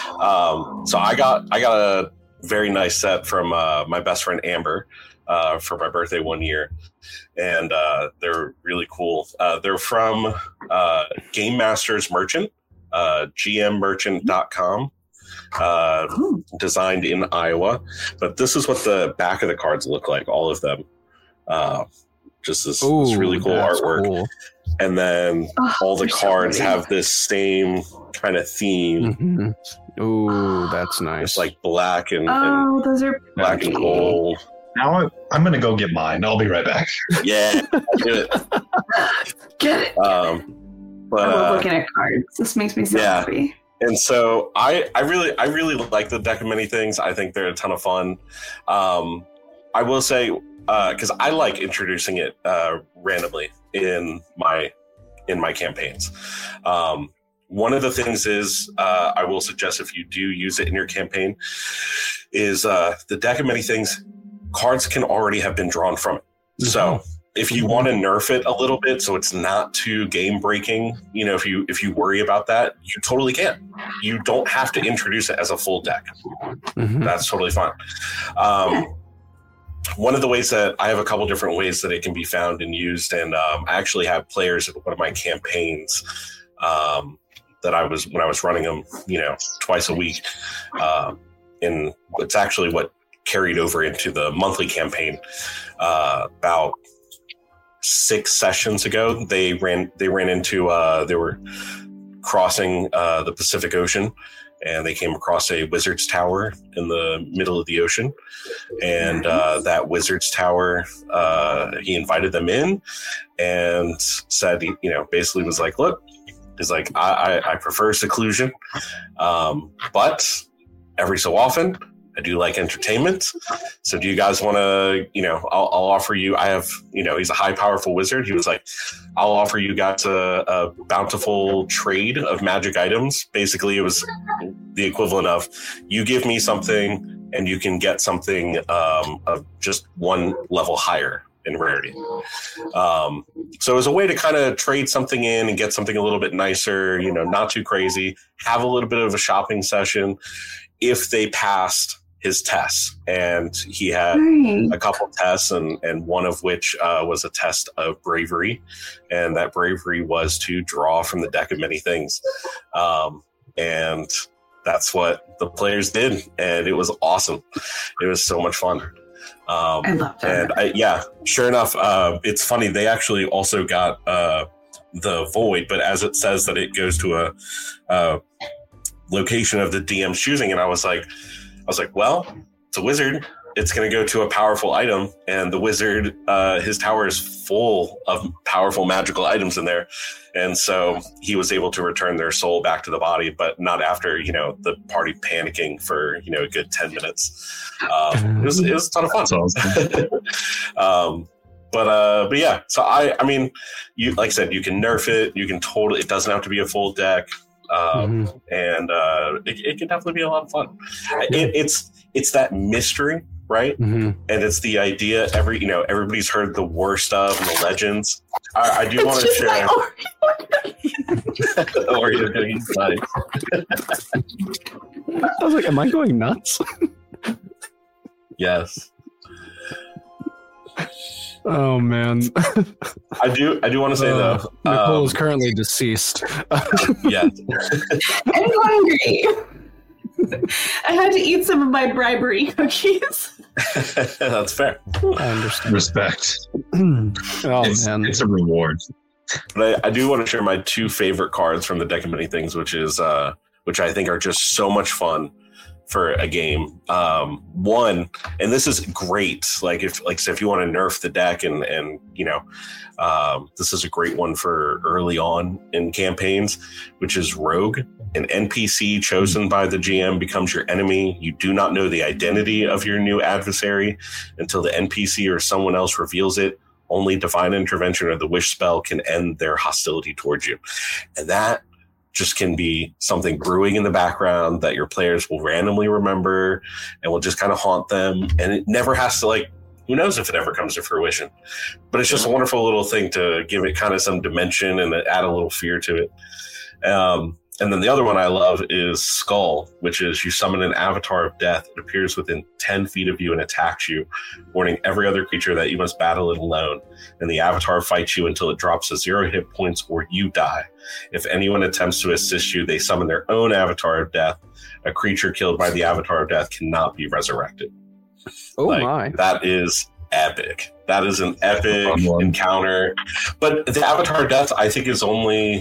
B: Um, so I got I got a very nice set from uh, my best friend Amber uh, for my birthday one year, and uh, they're really cool. Uh, they're from uh, Game Masters Merchant, uh, G M merchant dot com. Uh, designed in Iowa, but this is what the back of the cards look like, all of them. Uh, just this,
A: ooh,
B: this really cool
A: that's
B: artwork.
A: cool.
B: And then
E: Oh,
B: all the
E: they're so
B: cards
E: pretty.
B: have this same kind of theme.
A: Mhm. Ooh, that's nice.
B: It's like black and, and
E: Oh, those are
B: black and
E: pretty.
B: gold.
C: Now I, I'm going to go get mine. I'll be right back.
B: Yeah, do it.
E: Get it.
B: Um, but
E: I love
B: uh,
E: looking at cards. This makes me so
B: yeah.
E: happy.
B: And so I, I really, I really like the deck of many things. I think they're a ton of fun. Um, I will say, because I like introducing it uh, randomly in my in my campaigns. Um, one of the things is uh, I will suggest if you do use it in your campaign is uh, the deck of many things. Cards can already have been drawn from it.
A: Mm-hmm.
B: So if you want to nerf it a little bit so it's not too game breaking, you know, if you if you worry about that, you totally can. You don't have to introduce it as a full deck.
A: Mhm.
B: That's totally fine. Um, one of the ways that I have a couple different ways that it can be found and used, and um, I actually have players in one of my campaigns um, that I was when I was running them, you know, twice a week. Uh, and it's actually what carried over into the monthly campaign uh, about six sessions ago. They ran they ran into uh, they were crossing uh, the Pacific Ocean, and they came across a wizard's tower in the middle of the ocean. And uh, that wizard's tower, uh, he invited them in and said, you know, basically was like, look, he's like, I, I, I prefer seclusion, um, but every so often I do like entertainment. So do you guys want to, you know, I'll, I'll offer you, I have, you know, he's a high, powerful wizard. He was like, I'll offer you guys a, a bountiful trade of magic items. Basically, it was the equivalent of you give me something and you can get something um, of just one level higher in rarity. Um, so it was a way to kind of trade something in and get something a little bit nicer, you know, not too crazy, have a little bit of a shopping session if they passed his tests. And he had
E: Right.
B: a couple tests, and, and one of which uh, was a test of bravery. And that bravery was to draw from the deck of many things. Um, and that's what the players did. And it was awesome. It was so much fun. Um,
E: I love that.
B: and I, yeah, sure enough, uh, it's funny. They actually also got uh, the void, but as it says that it goes to a, a location of the D M's choosing. And I was like, I was like, well, it's a wizard it's going to go to a powerful item, and the wizard, uh, his tower is full of powerful magical items in there. And so he was able to return their soul back to the body, but not after, you know, the party panicking for, you know, a good ten minutes. Um, it was, it was a ton of fun.
C: Awesome.
B: um, but, uh, but yeah, so I, I mean, you, like I said, you can nerf it. You can totally, it doesn't have to be a full deck. Um, mm-hmm. and, uh, it, it can definitely be a lot of fun. It, it's, it's that mystery, right? Mm-hmm. And it's the idea every, you know, everybody's heard the worst of and the legends. I, I do want to share. Oreo cookies, nice.
A: I was like, am I going nuts?
B: Yes.
A: Oh man.
B: I do I do want to say uh, though.
A: Nicole
B: um,
A: is currently deceased.
B: Yes.
E: I'm hungry. I had to eat some of my bribery cookies.
B: That's fair.
A: I understand.
C: Respect.
A: Oh
C: it's,
A: man.
C: It's a reward.
B: But I, I do want to share my two favorite cards from the deck of many things, which is uh which I think are just so much fun for a game. Um, one, and this is great. Like if, like, so if you want to nerf the deck, and and you know, um, this is a great one for early on in campaigns, which is Rogue. An N P C chosen by the G M becomes your enemy. You do not know the identity of your new adversary until the N P C or someone else reveals it. Only divine intervention or the wish spell can end their hostility towards you, and that just can be something brewing in the background that your players will randomly remember and will just kind of haunt them. And it never has to, like, who knows if it ever comes to fruition, but it's just a wonderful little thing to give it kind of some dimension and add a little fear to it. Um, and then the other one I love is Skull, which is you summon an avatar of death. It appears within ten feet of you and attacks you, warning every other creature that you must battle it alone. And the avatar fights you until it drops to zero hit points or you die. If anyone attempts to assist you, they summon their own avatar of death. A creature killed by the avatar of death cannot be resurrected.
A: Oh
B: like,
A: my.
B: That is epic. That is an epic encounter. But the avatar of death, I think, is only...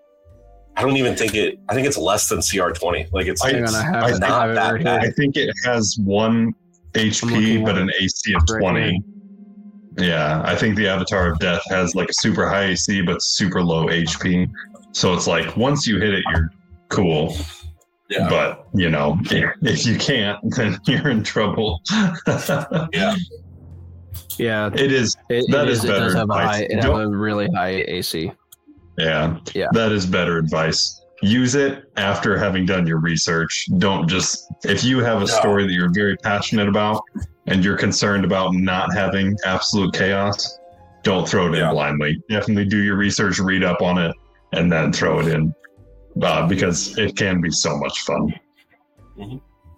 B: I don't even think it... I think it's less than C R twenty. Like, it's,
C: I,
B: it's
C: I,
B: not
C: I,
B: that
C: I,
B: bad.
C: I think it has one H P, but an A C of twenty. Yeah, I think the Avatar of Death has like a super high A C, but super low H P. So it's like, once you hit it, you're cool. Yeah. But, you know, if you can't, then you're in trouble.
B: Yeah.
A: Yeah.
C: It is.
A: It,
C: that
A: it
C: is,
A: is
C: better.
A: It does have a, high, it
C: Don't,
A: have a really high A C.
C: Yeah.
A: Yeah.
C: That is better advice. Use it after having done your research. Don't just, if you have a story that you're very passionate about and you're concerned about not having absolute chaos, don't throw it in yeah. blindly. Definitely do your research, read up on it, and then throw it in, uh, because it can be so much fun.
B: Mm-hmm.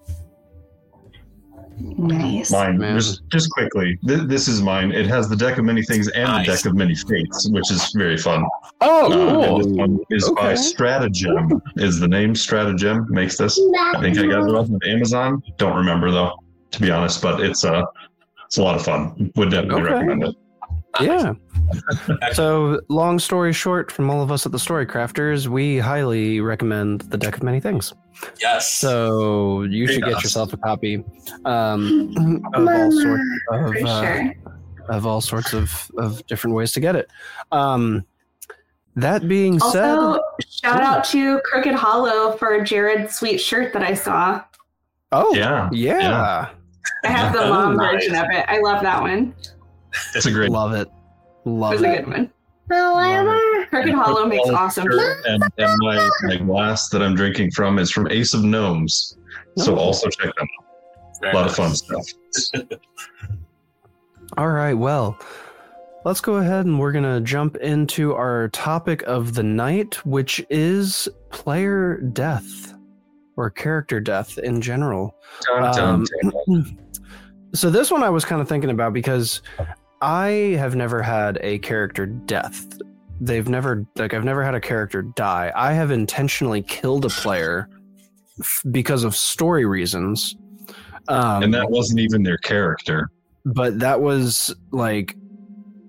E: Nice.
C: Mine, just, just quickly, th- this is mine. It has the deck of many things and nice. the deck of many fates, which is very fun.
A: Oh,
C: uh,
A: cool.
C: This one is okay. by Stratagem. Is the name Stratagem makes this? I think I got it off of Amazon. Don't remember though, to be honest. But it's a uh, it's a lot of fun. Would definitely okay. recommend it.
A: Yeah. So, long story short, from all of us at the Story Crafters, we highly recommend the Deck of Many Things.
B: Yes.
A: So you should get yourself a copy um, of all sorts of uh, sure. of all sorts of, of different ways to get it. Um, that being
E: also,
A: said,
E: shout yeah. out to Crooked Hollow for Jared's sweet shirt that I saw.
A: Oh
C: yeah,
A: yeah. yeah.
E: I have the long nice. version of it. I love that one.
C: It's a great.
A: Love it. Love
E: it. Was
A: it.
E: a good one. However, Crooked Hollow makes awesome.
C: And, and my, my glass that I'm drinking from is from Ace of Gnomes. So oh. also check them out. Very a lot nice. of fun stuff.
A: All right. Well, let's go ahead and we're going to jump into our topic of the night, which is player death or character death in general. Um, so this one I was kind of thinking about because I have never had a character death. They've never, like, I've never had a character die. I have intentionally killed a player f- because of story reasons. Um,
C: and that wasn't even their character.
A: But that was, like,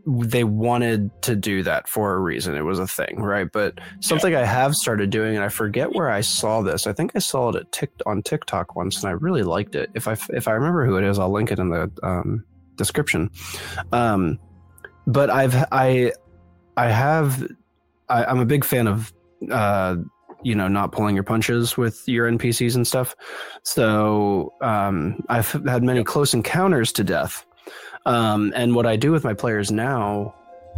A: they wanted to do that for a reason. It was a thing, right? But something yeah. I have started doing, and I forget where I saw this. I think I saw it at Tik on TikTok once, and I really liked it. If I if I remember who it is, I'll link it in the um, description. Um, but I've I I have I, I'm a big fan of uh, you know not pulling your punches with your N P Cs and stuff. So um, I've had many close encounters to death. Um, and what I do with my players now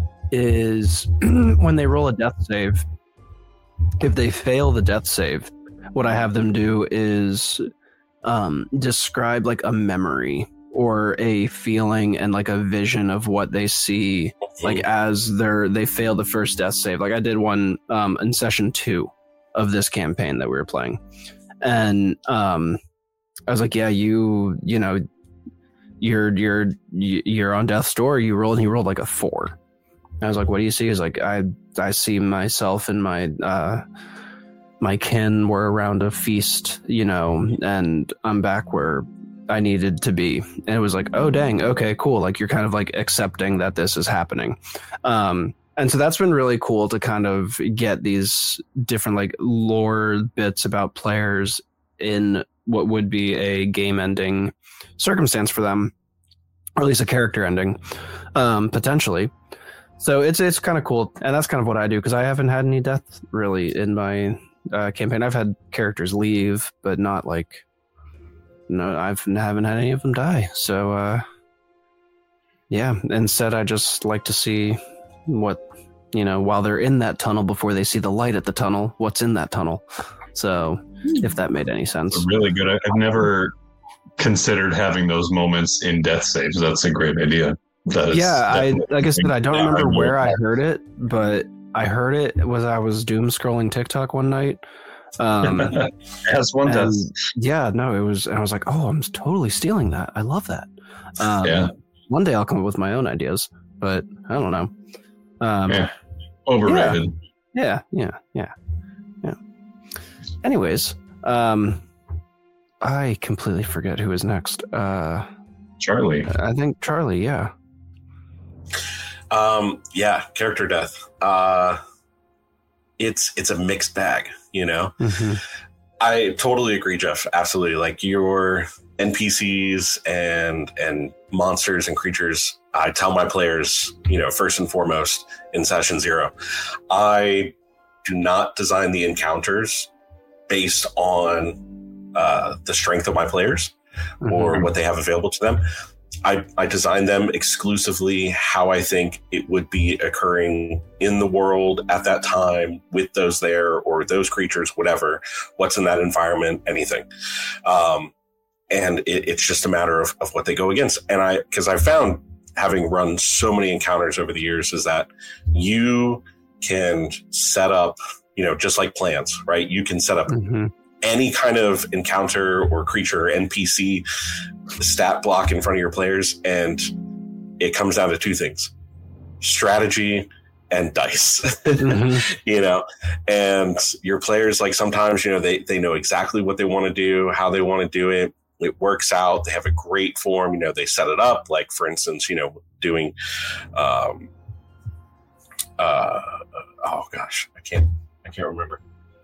A: is when they roll a death save, if they fail the death save, what I have them do is um, describe like a memory or a feeling and like a vision of what they see, like as they're they fail the first death save. Like I did one um, in session two of this campaign that we were playing, and um, I was like, yeah, you you know. You're you're you're on death's door. You rolled. And he rolled like a four. I was like, "What do you see?" He's like, "I I see myself and my uh, my kin were around a feast, you know, and I'm back where I needed to be." And it was like, "Oh dang, okay, cool." Like you're kind of like accepting that this is happening, um, and so that's been really cool to kind of get these different like lore bits about players in what would be a game-ending circumstance for them, or at least a character ending, um, potentially. So it's it's kind of cool, and that's kind of what I do because I haven't had any death really in my uh, campaign. I've had characters leave, but not like no, I haven't had any of them die. So uh, yeah, instead I just like to see what you know while they're in that tunnel before they see the light at the tunnel. What's in that tunnel? So if that made any sense.
C: Really good. I've never considered having those moments in death saves. That's a great idea. That is
A: yeah, I like I said, I don't remember where I heard it, but I heard it was I was doom scrolling TikTok one night. Um,
C: As one does.
A: Yeah, no, it was. And I was like, oh, I'm totally stealing that. I love that. Um,
C: yeah.
A: One day I'll come up with my own ideas, but I don't know. Um,
C: yeah. Overrated.
A: Yeah, yeah, yeah, yeah. Anyways, um, I completely forget who is next. Uh,
C: Charlie.
A: I think Charlie, yeah.
B: Um, yeah, character death. Uh, it's it's a mixed bag, you know?
A: Mm-hmm.
B: I totally agree, Jeff. Absolutely. Like your N P Cs and and monsters and creatures, I tell my players, you know, first and foremost in session zero, I do not design the encounters based on uh, the strength of my players mm-hmm. or what they have available to them. I, I design them exclusively how I think it would be occurring in the world at that time with those there or those creatures, whatever, what's in that environment, anything. Um, and it, it's just a matter of, of what they go against. And I, because I found, having run so many encounters over the years, is that you can set up, you know, just like plans, right? You can set up mm-hmm. any kind of encounter or creature or N P C stat block in front of your players, and it comes down to two things: strategy and dice. mm-hmm. You know, and your players, like, sometimes, you know, they they know exactly what they want to do, how they want to do it. It works out. They have a great form. You know, they set it up. Like, for instance, you know, doing, um, uh, oh gosh, I can't, I can't remember.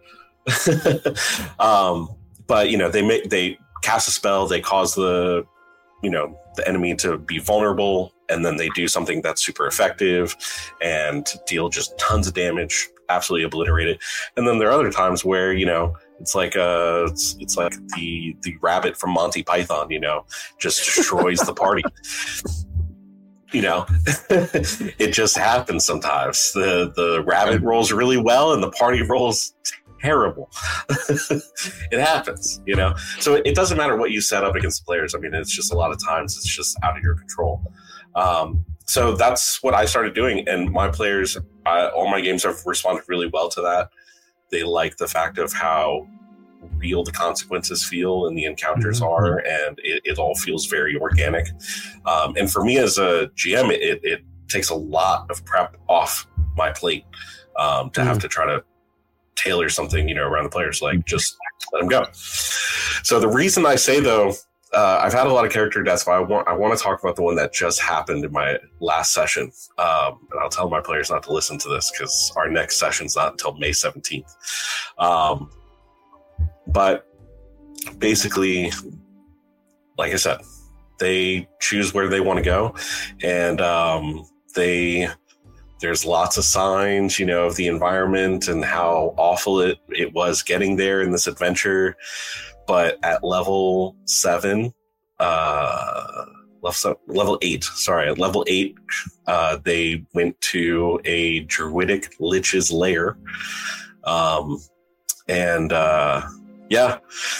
B: um, but you know, they make they cast a spell. They cause the, you know, the enemy to be vulnerable, and then they do something that's super effective and deal just tons of damage, absolutely obliterate it. And then there are other times where, you know, it's like uh it's, it's like the the rabbit from Monty Python, you know, just destroys the party. You know, it just happens sometimes. The the rabbit rolls really well and the party rolls terrible. It happens, you know. So it doesn't matter what you set up against the players. I mean, it's just a lot of times it's just out of your control. Um, so that's what I started doing, and my players, I, all my games have responded really well to that. They like the fact of how real the consequences feel and the encounters mm-hmm. are, and it, it all feels very organic. Um, and for me as a G M, it, it takes a lot of prep off my plate um, to mm-hmm. have to try to tailor something, you know, around the players. Like, just let them go. So the reason I say, though, uh, I've had a lot of character deaths, but I want I want to talk about the one that just happened in my last session. Um, and I'll tell my players not to listen to this because our next session's not until May seventeenth. Um, but basically, like I said, they choose where they want to go, and um, they there's lots of signs, you know, of the environment and how awful it, it was getting there in this adventure. But at level seven, uh, level, level eight, sorry, at level eight, uh, they went to a druidic lich's lair. Um, and uh, yeah.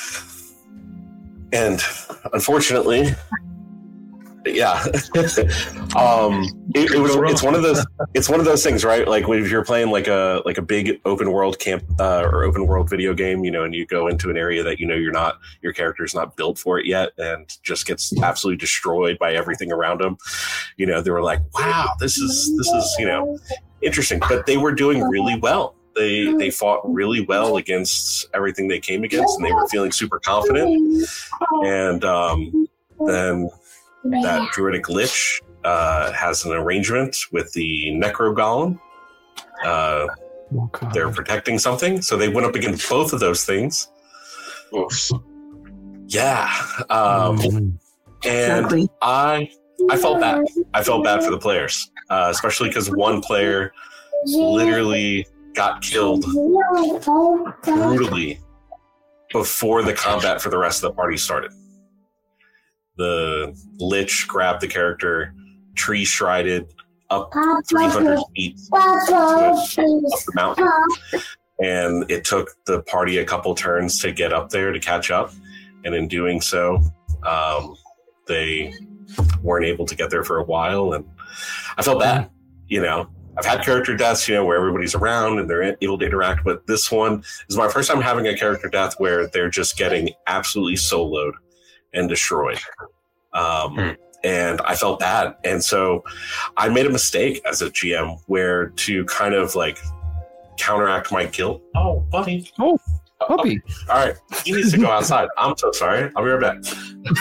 B: And unfortunately, yeah, um, it, it was. It's one of those. It's one of those things, right? Like when if you're playing like a like a big open world camp uh, or open world video game, you know, and you go into an area that you know you're not your character's not built for it yet, and just gets absolutely destroyed by everything around them. You know, they were like, "Wow, this is this is you know interesting," but they were doing really well. They they fought really well against everything they came against, and they were feeling super confident. And um, then that druidic lich uh, has an arrangement with the necro golem. Uh, oh, they're protecting something, so they went up against both of those things. Oof. Yeah, um, and exactly. I I felt bad. I felt bad for the players, uh, especially because one player literally got killed brutally before the combat for the rest of the party started. The lich grabbed the character, tree shrided up three hundred feet to it, up the mountain, and it took the party a couple turns to get up there to catch up. And in doing so, um, they weren't able to get there for a while, and I felt bad. You know, I've had character deaths, you know, where everybody's around and they're able to interact, but this one is my first time having a character death where they're just getting absolutely soloed and destroyed. Um, hmm. And I felt bad. And so I made a mistake as a G M where to kind of like counteract my guilt. Oh, buddy.
A: Oh, puppy.
B: Oh, all right. He needs to go outside. I'm so sorry. I'll be right back.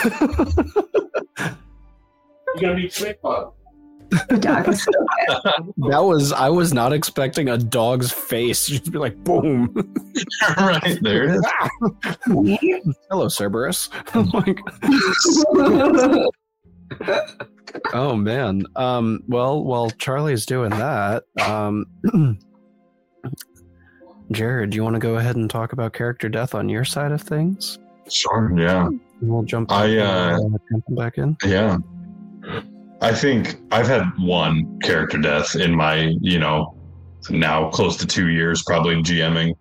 B: You're going to be quick, bud.
E: Dog is so
A: that was I was not expecting a dog's face just be like boom.
C: Right there it is.
A: Hello, Cerberus. Like, oh man. Um well while Charlie's doing that, um Jared, do you want to go ahead and talk about character death on your side of things?
C: Sure, yeah.
A: We'll jump
C: I uh
A: back in.
C: Yeah. I think I've had one character death in my, you know, now close to two years, probably GMing.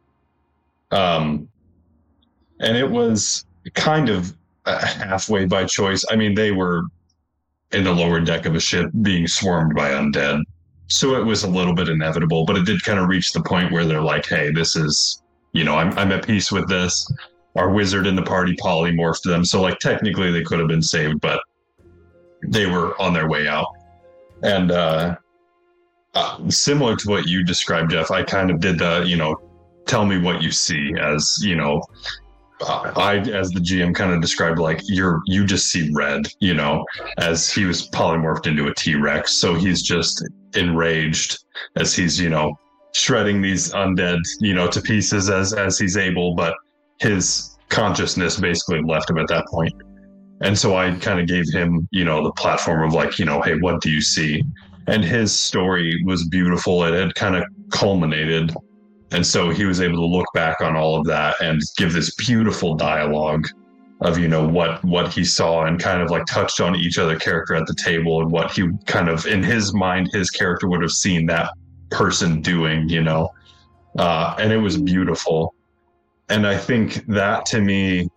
C: Um, and it was kind of halfway by choice. I mean, they were in the lower deck of a ship being swarmed by undead. So it was a little bit inevitable, but it did kind of reach the point where they're like, hey, this is, you know, I'm, I'm at peace with this. Our wizard in the party polymorphed them. So like technically they could have been saved, but they were on their way out. And uh, uh, similar to what you described, Jeff, I kind of did the, you know, tell me what you see as, you know, uh, I, as the G M kind of described, like you're, you just see red, you know, as he was polymorphed into a T-Rex. So he's just enraged as he's, you know, shredding these undead, you know, to pieces as, as he's able, but his consciousness basically left him at that point. And so I kind of gave him, you know, the platform of like, you know, hey, what do you see? And his story was beautiful. It had kind of culminated. And so he was able to look back on all of that and give this beautiful dialogue of, you know, what, what he saw and kind of like touched on each other character at the table and what he kind of, in his mind, his character would have seen that person doing, you know, uh, and it was beautiful. And I think that to me,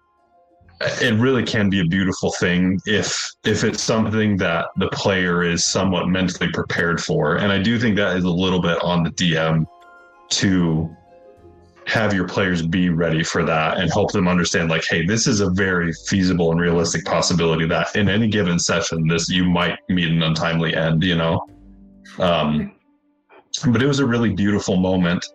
C: it really can be a beautiful thing if if it's something that the player is somewhat mentally prepared for. And I do think that is a little bit on the D M to have your players be ready for that and help them understand like, hey, this is a very feasible and realistic possibility that in any given session, this you might meet an untimely end, you know? Um, but it was a really beautiful moment.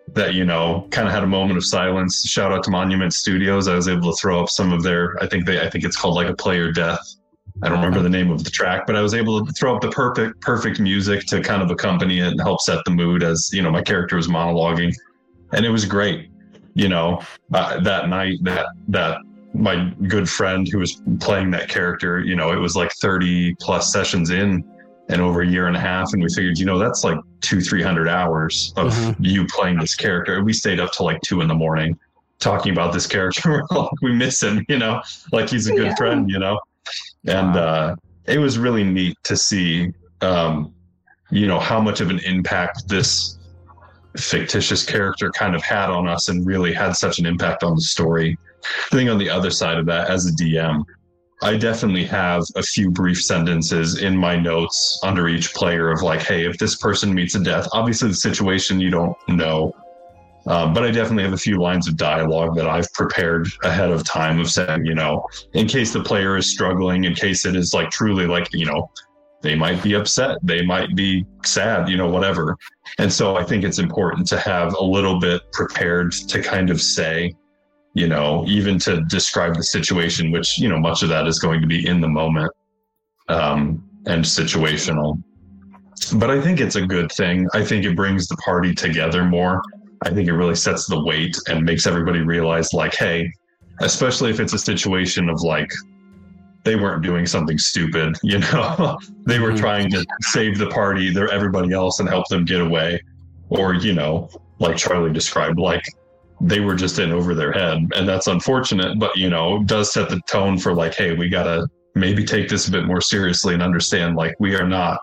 C: that, you know, kind of had a moment of silence. Shout out to Monument Studios. I was able to throw up some of their, I think they, I think it's called like a Player Death. I don't remember the name of the track, but I was able to throw up the perfect, perfect music to kind of accompany it and help set the mood as, you know, my character was monologuing, and it was great. You know, uh, that night that, that my good friend who was playing that character, you know, it was like thirty plus sessions in and over a year and a half. And we figured, you know, that's like two, three hundred hours of mm-hmm. you playing this character. And we stayed up till like two in the morning talking about this character. We miss him, you know, like he's a good yeah. friend, you know? And uh, it was really neat to see, um, you know, how much of an impact this fictitious character kind of had on us and really had such an impact on the story. I think on the other side of that, as a D M, I definitely have a few brief sentences in my notes under each player of like, hey, if this person meets a death, obviously the situation you don't know. Um, but I definitely have a few lines of dialogue that I've prepared ahead of time of saying, you know, in case the player is struggling, in case it is like truly like, you know, they might be upset, they might be sad, you know, whatever. And so I think it's important to have a little bit prepared to kind of say, you know, even to describe the situation, which, you know, much of that is going to be in the moment um, and situational. But I think it's a good thing. I think it brings the party together more. I think it really sets the weight and makes everybody realize like, hey, especially if it's a situation of like, they weren't doing something stupid, you know, they were trying to save the party, they're everybody else and help them get away. Or, you know, like Charlie described, like they were just in over their head. And that's unfortunate, but, you know, does set the tone for like, hey, we got to maybe take this a bit more seriously and understand like we are not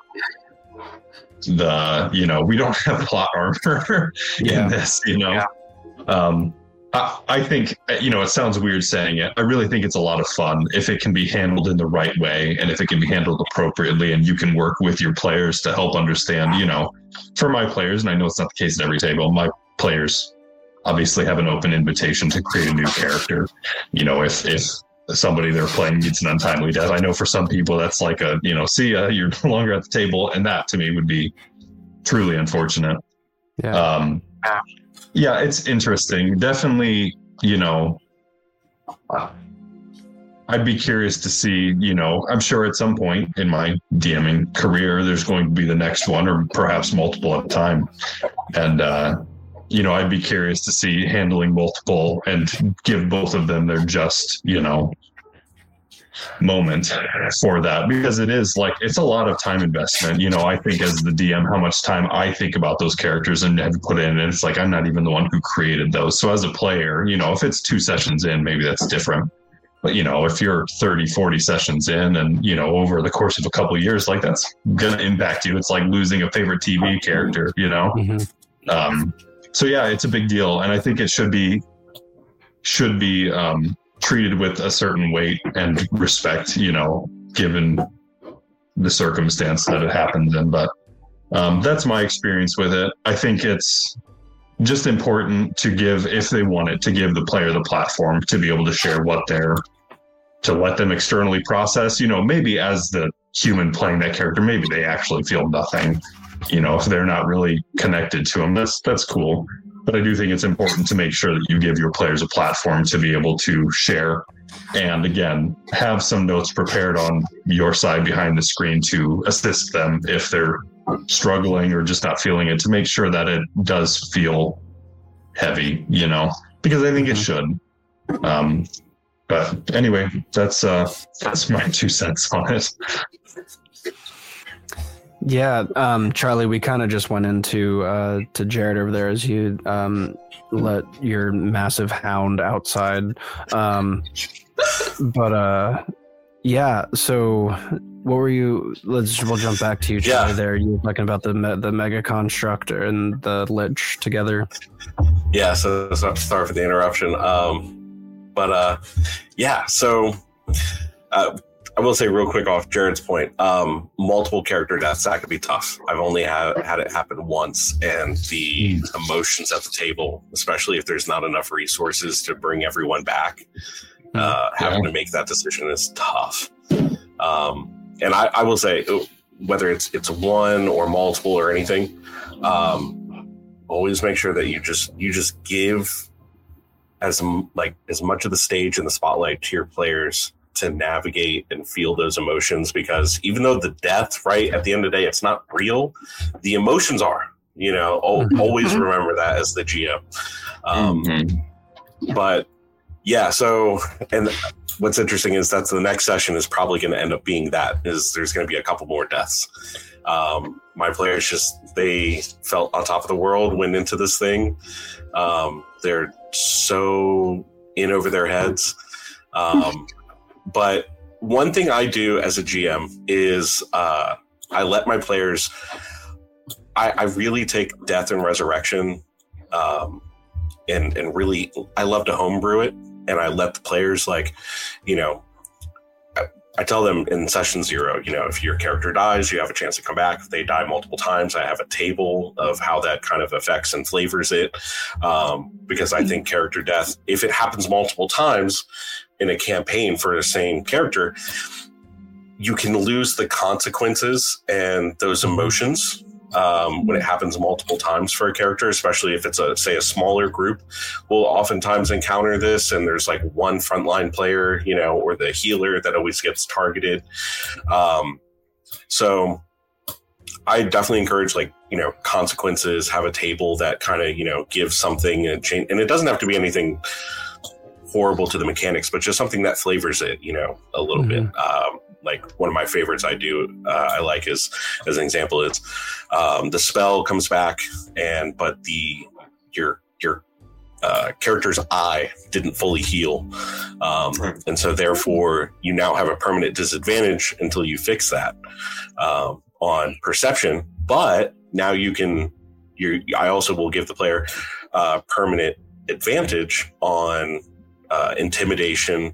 C: the, you know, we don't have plot armor yeah. in this, you know. Yeah. Um, I, I think, you know, it sounds weird saying it. I really think it's a lot of fun if it can be handled in the right way and if it can be handled appropriately and you can work with your players to help understand, you know, for my players, and I know it's not the case at every table, my players obviously have an open invitation to create a new character. You know, if, if somebody they're playing meets an untimely death, I know for some people that's like a, you know, see ya, you're no longer at the table. And that to me would be truly unfortunate.
A: Yeah.
C: Um, yeah, it's interesting. Definitely, you know, I'd be curious to see, you know, I'm sure at some point in my DMing career, there's going to be the next one or perhaps multiple at a time. And, uh, you know, I'd be curious to see handling multiple and give both of them their just, you know, moment for that, because it is like, it's a lot of time investment. You know, I think as the D M, how much time I think about those characters and have put in, and it's like, I'm not even the one who created those. So as a player, you know, if it's two sessions in, maybe that's different. But, you know, if you're thirty, forty sessions in and, you know, over the course of a couple of years, like that's going to impact you. It's like losing a favorite T V character, you know? Mm-hmm. Um, So yeah, it's a big deal, and I think it should be should be um, treated with a certain weight and respect, you know, given the circumstance that it happens in. But um, that's my experience with it. I think it's just important to give, if they want it, to give the player the platform to be able to share what they're, to let them externally process. You know, maybe as the human playing that character, maybe they actually feel nothing. You know, if they're not really connected to them, that's that's cool. But I do think it's important to make sure that you give your players a platform to be able to share. And again, have some notes prepared on your side behind the screen to assist them if they're struggling or just not feeling it, to make sure that it does feel heavy, you know, because I think it should. Um, but anyway, that's uh, that's my two cents on it.
A: Yeah, um, Charlie, we kind of just went into uh, to Jared over there as you um, let your massive hound outside. Um, but uh, yeah, so what were you? Let's we'll jump back to you, Charlie. Yeah. There, you were talking about the me- the mega constructor and the lich together.
B: Yeah, so, so sorry for the interruption. Um, but uh, yeah, so. Uh, I will say real quick off Jared's point, um, multiple character deaths, that could be tough. I've only had, had it happen once, and the emotions at the table, especially if there's not enough resources to bring everyone back, uh, yeah. having to make that decision is tough. Um, and I, I will say, whether it's it's one or multiple or anything, um, always make sure that you just you just give as like as much of the stage and the spotlight to your players to navigate and feel those emotions, because even though the death, right, at the end of the day, it's not real, the emotions are, you know, mm-hmm. always remember that as the G M. Um, mm-hmm. yeah. But yeah, so, and what's interesting is that the next session is probably going to end up being that, is there's going to be a couple more deaths. Um, my players just, they felt on top of the world, went into this thing. Um, they're so in over their heads. Um, But one thing I do as a G M is uh, I let my players, I, I really take death and resurrection um, and, and really, I love to homebrew it. And I let the players, like, you know, I, I tell them in session zero, you know, if your character dies, you have a chance to come back. If they die multiple times, I have a table of how that kind of affects and flavors it. Um, because I think character death, if it happens multiple times in a campaign for the same character, you can lose the consequences and those emotions um, when it happens multiple times for a character, especially if it's a, say, a smaller group will oftentimes encounter this. And there's like one frontline player, you know, or the healer that always gets targeted. Um, so I definitely encourage, like, you know, consequences, have a table that kind of, you know, gives something and change. And it doesn't have to be anything horrible to the mechanics, but just something that flavors it, you know, a little mm-hmm. bit. Um, like one of my favorites I do, uh, I like is, as an example, is um, the spell comes back, and but the your your uh, character's eye didn't fully heal, um, mm-hmm. and so therefore you now have a permanent disadvantage until you fix that um, on perception. But now you can. You, I also will give the player uh, permanent advantage on Uh, intimidation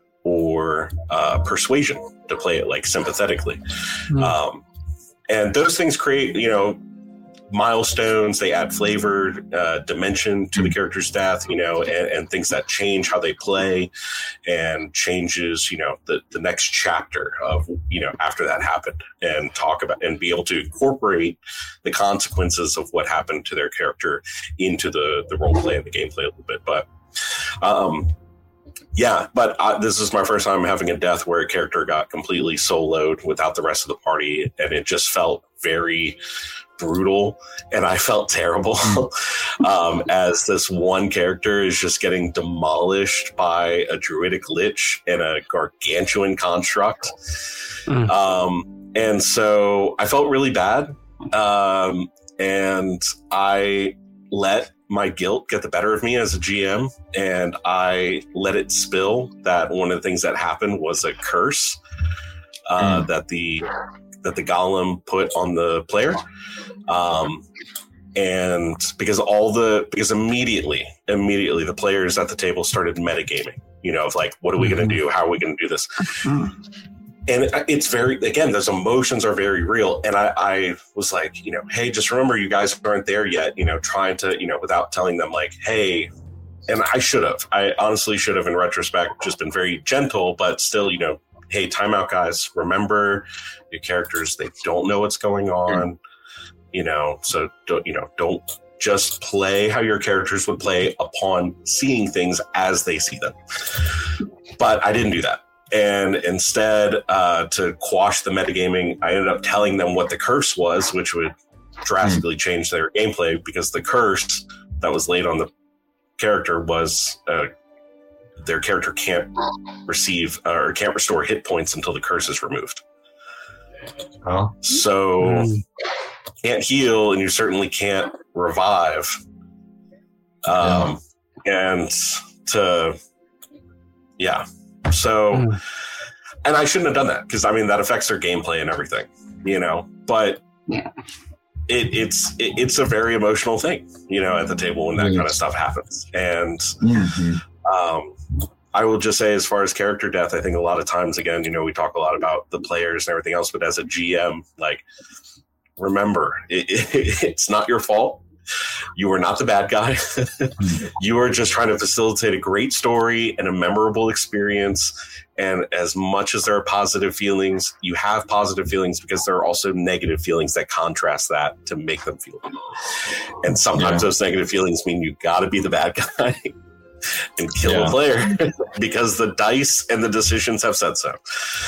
B: or uh, persuasion to play it like sympathetically. Mm. Um, and those things create, you know, milestones. They add flavor, uh, dimension to the character's death, you know, and, and things that change how they play and changes, you know, the, the next chapter of, you know, after that happened, and talk about and be able to incorporate the consequences of what happened to their character into the, the role play and the gameplay a little bit. But, um, yeah, but I, this is my first time having a death where a character got completely soloed without the rest of the party, and it just felt very brutal, and I felt terrible um, as this one character is just getting demolished by a druidic lich and a gargantuan construct. Mm. Um, and so I felt really bad, um, and I let my guilt get the better of me as a G M, and I let it spill that one of the things that happened was a curse uh, mm. that the that the golem put on the player, um, and because all the because immediately immediately the players at the table started metagaming, you know, of like, what are we mm-hmm. going to do? How are we going to do this? Mm. And it's very, again, those emotions are very real. And I, I was like, you know, hey, just remember, you guys aren't there yet, you know, trying to, you know, without telling them like, hey, and I should have, I honestly should have in retrospect just been very gentle, but still, you know, hey, time out, guys. Remember your characters, they don't know what's going on, you know, so don't, you know, don't just play how your characters would play upon seeing things as they see them. But I didn't do that. And instead, uh, to quash the metagaming, I ended up telling them what the curse was, which would drastically change their gameplay, because the curse that was laid on the character was uh, their character can't receive uh, or can't restore hit points until the curse is removed.
C: Oh.
B: So mm. can't heal, and you certainly can't revive. Um, yeah. And to, yeah. So, mm. and I shouldn't have done that, because I mean that affects their gameplay and everything, you know. But
E: yeah,
B: it, it's it, it's a very emotional thing, you know, at the table when that mm. kind of stuff happens. And mm-hmm. um, I will just say, as far as character death, I think a lot of times, again, you know, we talk a lot about the players and everything else, but as a G M, like, remember, it, it, it's not your fault. You are not the bad guy. You are just trying to facilitate a great story and a memorable experience. And as much as there are positive feelings, you have positive feelings because there are also negative feelings that contrast that to make them feel good. And sometimes yeah. those negative feelings mean you got to be the bad guy and kill yeah. a player because the dice and the decisions have said so.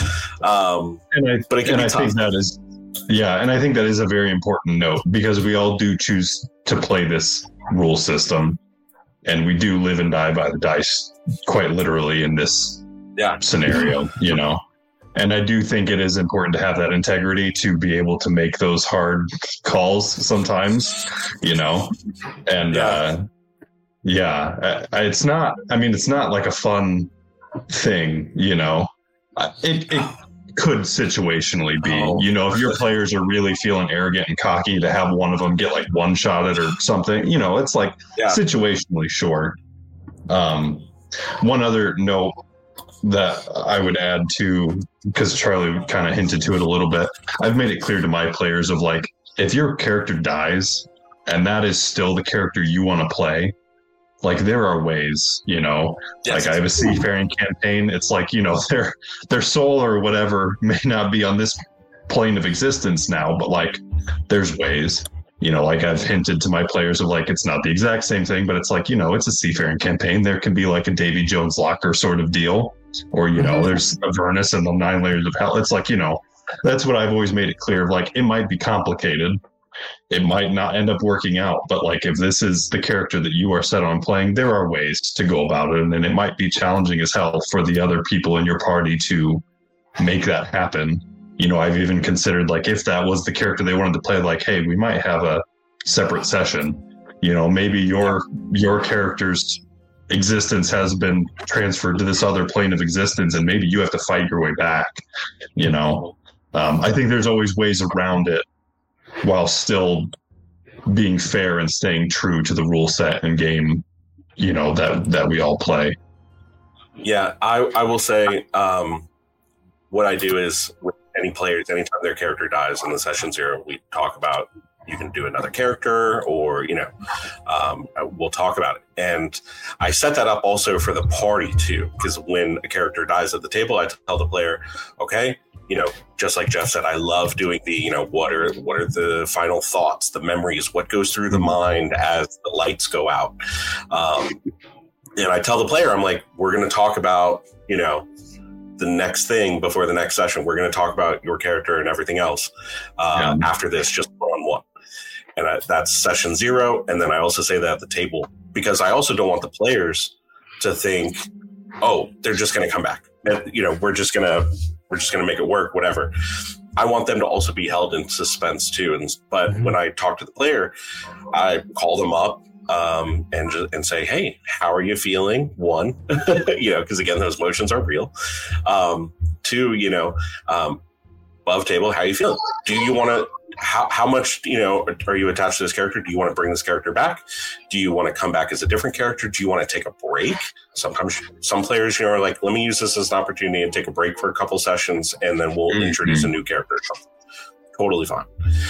B: Um,
C: and I,
B: but it can
C: and
B: be
C: I
B: tough.
C: think that is, yeah, and I think that is a very important note because we all do choose to play this rule system, and we do live and die by the dice, quite literally in this
B: yeah.
C: scenario, you know. And I do think it is important to have that integrity to be able to make those hard calls sometimes, you know, and.
B: Yeah.
C: uh Yeah, it's not, I mean, it's not like a fun thing, you know. It, it could situationally be, oh. you know, if your players are really feeling arrogant and cocky to have one of them get like one shot at or something, you know, it's like yeah. situationally sure. Um, one other note that I would add to, because Charlie kind of hinted to it a little bit, I've made it clear to my players of like, if your character dies and that is still the character you want to play, like there are ways, you know, yes. like I have a seafaring campaign. It's like, you know, their their soul or whatever may not be on this plane of existence now, but like there's ways, you know, like I've hinted to my players of like, it's not the exact same thing, but it's like, you know, it's a seafaring campaign. There can be like a Davy Jones Locker sort of deal, or, you know, mm-hmm. there's Avernus and the nine layers of hell. It's like, you know, that's what I've always made it clear of like, it might be complicated. It might not end up working out, but like if this is the character that you are set on playing, there are ways to go about it, and then it might be challenging as hell for the other people in your party to make that happen. You know, I've even considered like if that was the character they wanted to play, like, hey, we might have a separate session. You know, maybe your your character's existence has been transferred to this other plane of existence, and maybe you have to fight your way back. You know, um, I think there's always ways around it, while still being fair and staying true to the rule set and game, you know, that, that we all play.
B: Yeah, I, I will say um, what I do is with any players, anytime their character dies in the session zero, we talk about you can do another character or, you know, um, we'll talk about it. And I set that up also for the party too, because when a character dies at the table, I tell the player, okay, you know, just like Jeff said, I love doing the, you know, what are what are the final thoughts, the memories, what goes through the mind as the lights go out. Um, and I tell the player, I'm like, we're going to talk about, you know, the next thing before the next session. We're going to talk about your character and everything else uh, yeah. after this, just one on one. And I, that's session zero. And then I also say that at the table, because I also don't want the players to think, oh, they're just going to come back. And, you know, we're just going to, we're just going to make it work, whatever. I want them to also be held in suspense too. And, but mm-hmm. when I talk to the player, I call them up um, and, and say, hey, how are you feeling? One, you know, because again, those emotions are real. Um, two, you know, um, above table, how are you feeling? Do you want to, How how much, you know, are you attached to this character? Do you want to bring this character back? Do you want to come back as a different character? Do you want to take a break? Sometimes some players, you know, are like, let me use this as an opportunity and take a break for a couple sessions, and then we'll mm-hmm. introduce a new character or something. Totally fine.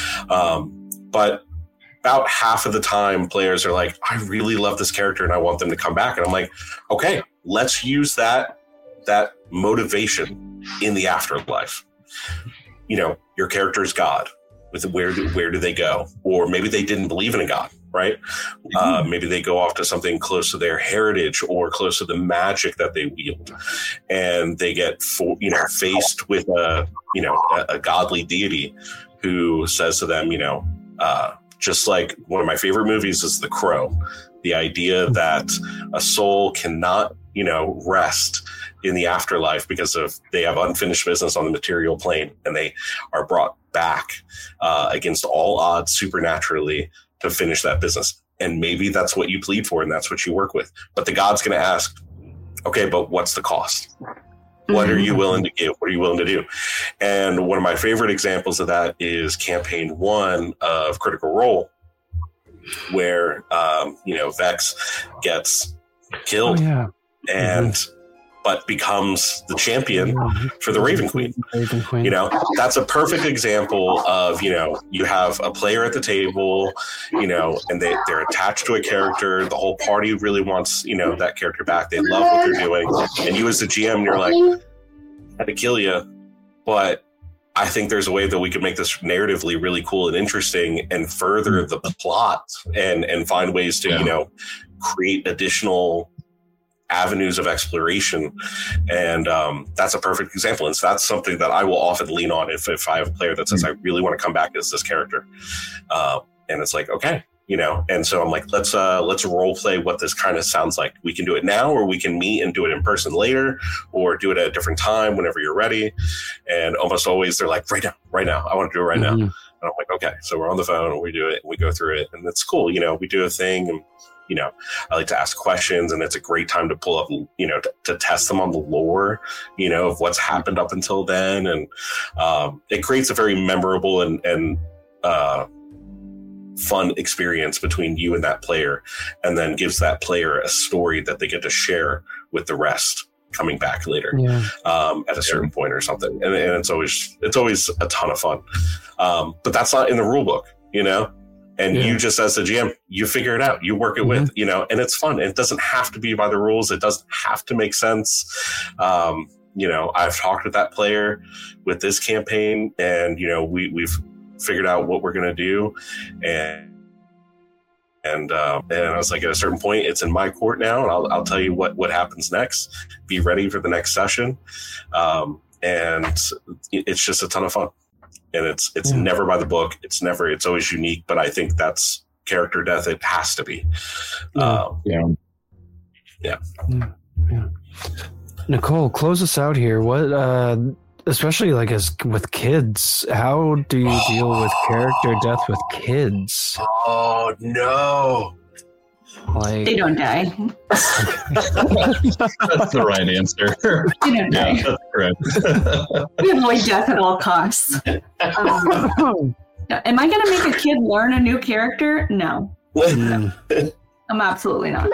B: Um, but about half of the time, players are like, I really love this character and I want them to come back. And I'm like, okay, let's use that that motivation in the afterlife. You know, your character is God. With where do, where do they go? Or maybe they didn't believe in a god, right? Mm-hmm. Uh, maybe they go off to something close to their heritage or close to the magic that they wield, and they get for, you know faced with a you know a, a godly deity who says to them, you know, uh, just like one of my favorite movies is The Crow, the idea that a soul cannot you know rest in the afterlife because of they have unfinished business on the material plane, and they are brought back uh, against all odds supernaturally to finish that business. And maybe that's what you plead for and that's what you work with. But the god's going to ask, okay, but what's the cost? What are you willing to give? What are you willing to do? And one of my favorite examples of that is campaign one of Critical Role, where, um, you know, Vex gets killed.
A: Oh, yeah.
B: And
A: mm-hmm.
B: but becomes the champion for the Raven Queen.
A: Raven Queen.
B: You know, that's a perfect example of, you know, you have a player at the table, you know, and they, they're attached to a character. The whole party really wants, you know, that character back. They love what they're doing. And you as the G M, you're like, I had to kill you. But I think there's a way that we could make this narratively really cool and interesting and further the plot and, and find ways to, yeah. you know, create additional avenues of exploration. And um, that's a perfect example. And so that's something that I will often lean on if, if I have a player that says, mm-hmm. I really want to come back as this character. Uh, and it's like, okay, you know, and so I'm like, let's, uh, let's role play what this kind of sounds like. We can do it now, or we can meet and do it in person later, or do it at a different time whenever you're ready. And almost always they're like, right now, right now, I want to do it right mm-hmm. now. And I'm like, okay, so we're on the phone and we do it and we go through it, and it's cool. You know, we do a thing, and you know, I like to ask questions, and it's a great time to pull up, you know, to, to test them on the lore, you know, of what's happened up until then. And um, it creates a very memorable and, and uh, fun experience between you and that player, and then gives that player a story that they get to share with the rest coming back later yeah. um, at a certain point or something. And, and it's always, it's always a ton of fun. Um, but that's not in the rule book, you know? And yeah. you just as the G M, you figure it out, you work it mm-hmm. with, you know, and it's fun. It doesn't have to be by the rules. It doesn't have to make sense. Um, you know, I've talked with that player with this campaign, and, you know, we, we've figured out what we're going to do. And, and, uh, and I was like, at a certain point, it's in my court now, and I'll, I'll tell you what, what happens next. Be ready for the next session. Um, and it's just a ton of fun. And it's it's yeah. never by the book. It's never. It's always unique. But I think that's character death. It has to be.
A: Yeah.
B: Um,
C: yeah.
B: yeah.
A: Yeah. Yeah. Nicole, close us out here. What, uh, especially like as with kids, how do you oh. deal with character death with kids?
B: Oh no.
E: Like, they don't die.
C: That's the right answer.
E: They don't die.
C: Yeah, that's correct.
E: We avoid death at all costs. Um, am I going to make a kid learn a new character? No. I'm absolutely not.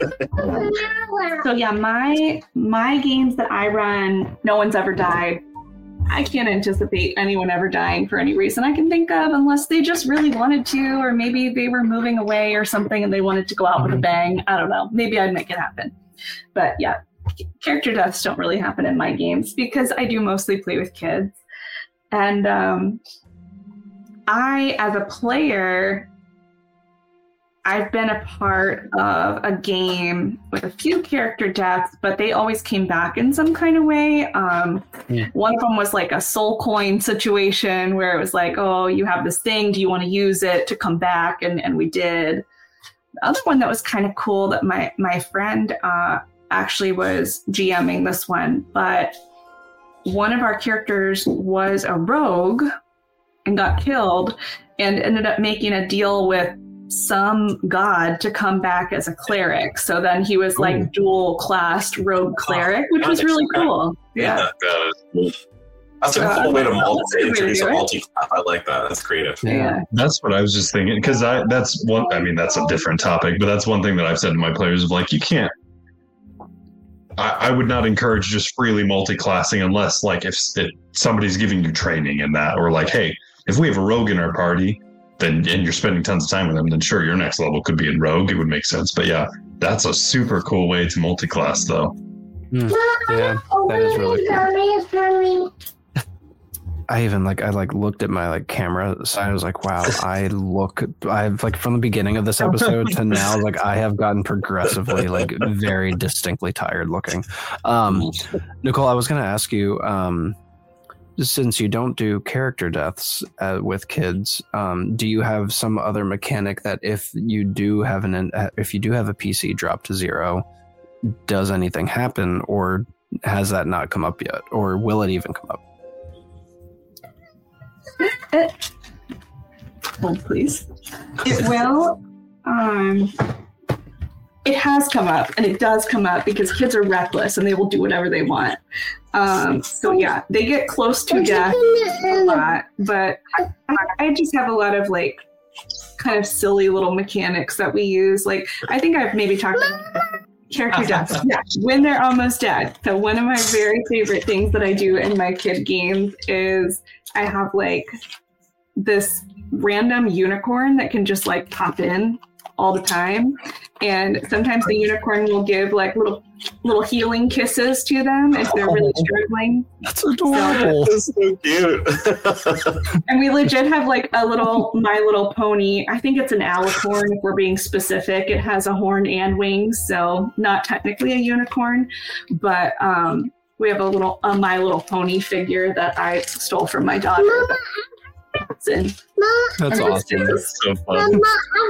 E: So yeah, my my games that I run, no one's ever died. I can't anticipate anyone ever dying for any reason I can think of, unless they just really wanted to, or maybe they were moving away or something and they wanted to go out with a bang. I don't know. Maybe I'd make it happen. But yeah, character deaths don't really happen in my games because I do mostly play with kids. And um, I, as a player, I've been a part of a game with a few character deaths, but they always came back in some kind of way. Um, yeah. One of them was like a soul coin situation where it was like, oh, you have this thing. Do you want to use it to come back? And, and we did. The other one that was kind of cool that my, my friend uh, actually was GMing this one, but one of our characters was a rogue and got killed and ended up making a deal with some god to come back as a cleric. So then he was like Ooh. dual classed rogue cleric, which was really cool. Yeah.
B: yeah. That's a cool uh, way to multi introduce a multi class. I like that. That's creative.
E: Yeah. yeah.
C: That's what I was just thinking. Because I that's one I mean that's a different topic, but that's one thing that I've said to my players of like, you can't I, I would not encourage just freely multi-classing unless like if, if somebody's giving you training in that, or like, hey, if we have a rogue in our party, then and you're spending tons of time with them, then sure, your next level could be in rogue. It would make sense. But yeah, that's a super cool way to multi-class, though.
A: Mm, yeah, that is really cool. I even like I like looked at my like camera side. I was like, wow, I look. I've like from the beginning of this episode to now, like I have gotten progressively like very distinctly tired looking. Um, Nicole, I was going to ask you. Um, Since you don't do character deaths uh, with kids, um, do you have some other mechanic that if you do have an if you do have a P C drop to zero, does anything happen, or has that not come up yet, or will it even come up?
E: It, hold please. It will. Um, it has come up, and it does come up because kids are reckless and they will do whatever they want. Um, so yeah, they get close to death a lot, but I, I just have a lot of like kind of silly little mechanics that we use. Like I think I've maybe talked about Character deaths. Yeah, when they're almost dead. So one of my very favorite things that I do in my kid games is I have like this random unicorn that can just like pop in all the time, and sometimes the unicorn will give like little little healing kisses to them if they're really struggling.
A: That's adorable.
B: That's so cute.
E: And we legit have like a little My Little Pony. I think it's an alicorn if we're being specific. It has a horn and wings, so not technically a unicorn, but um, we have a little a My Little Pony figure that I stole from my daughter. And,
A: That's
E: and
A: awesome.
C: That's so fun.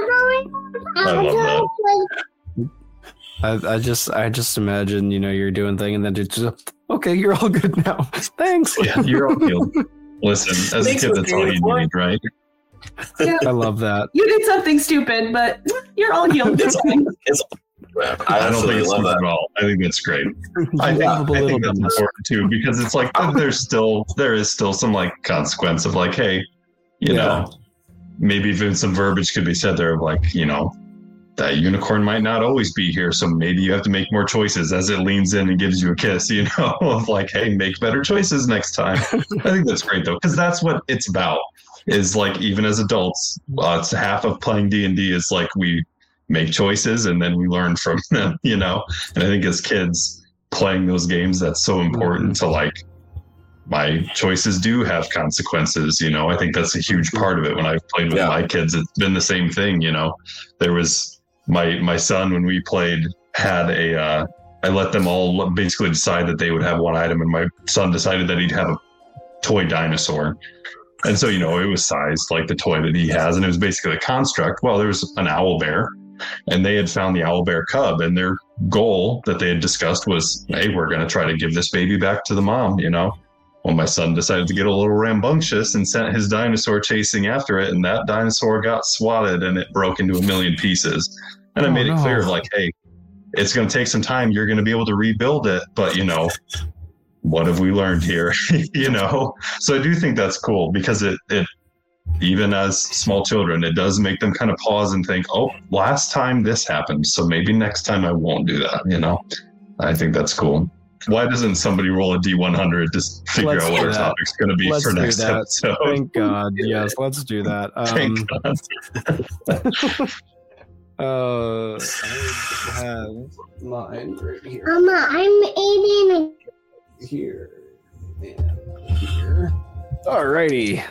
C: I love that.
A: I, I just I just imagine, you know, you're doing thing and then it's just, okay, you're all good now. Thanks.
C: Yeah, you're all healed. Listen, as
B: Thanks
C: a kid,
B: for
C: that's all you
B: being
C: need, right?
E: yeah,
A: I love that.
E: you did something stupid, but you're all healed.
B: It's, it's, I,
C: I don't think it's
B: love
C: stupid
B: that.
C: at all. I think that's great. I
A: You
C: think,
A: lovable
C: I
A: little
C: think that's
A: dumbass.
C: important too, because it's like there's still there is still some like consequence of like, hey, you
A: Yeah.
C: know, maybe even some verbiage could be said there of like, you know, that unicorn might not always be here, so maybe you have to make more choices as it leans in and gives you a kiss, you know, of like, hey, make better choices next time. I think that's great though, because that's what it's about. Is like even as adults, uh, it's half of playing D and D is like we make choices and then we learn from them, you know. And I think as kids playing those games, that's so important to like. My choices do have consequences, you know. I think that's a huge part of it. When I've played with
B: Yeah.
C: my kids, it's been the same thing, you know. There was my my son when we played had a. Uh, I let them all basically decide that they would have one item, and my son decided that he'd have a toy dinosaur. And so, you know, it was sized like the toy that he has, and it was basically a construct. Well, there was an owl bear, and they had found the owl bear cub, and their goal that they had discussed was, hey, we're going to try to give this baby back to the mom, you know. Well, my son decided to get a little rambunctious and sent his dinosaur chasing after it, and that dinosaur got swatted and it broke into a million pieces. And I
A: Oh,
C: made it
A: no.
C: clear, like, hey, it's going to take some time. You're going to be able to rebuild it, but, you know, what have we learned here? You know? So I do think that's cool because it, it, even as small children, it does make them kind of pause and think, oh, last time this happened, so maybe next time I won't do that, you know? I think that's cool. Why doesn't somebody roll a D one hundred to figure
A: Let's
C: out what
A: do
C: our
A: that.
C: topic's going to be
A: Let's
C: for
A: do
C: next
A: that.
C: episode?
A: Thank God. Yes, let's do that.
C: Thank
A: Um,
C: God.
A: uh, I have mine right here.
F: Mama, I'm eating.
A: Here. And here. Alrighty.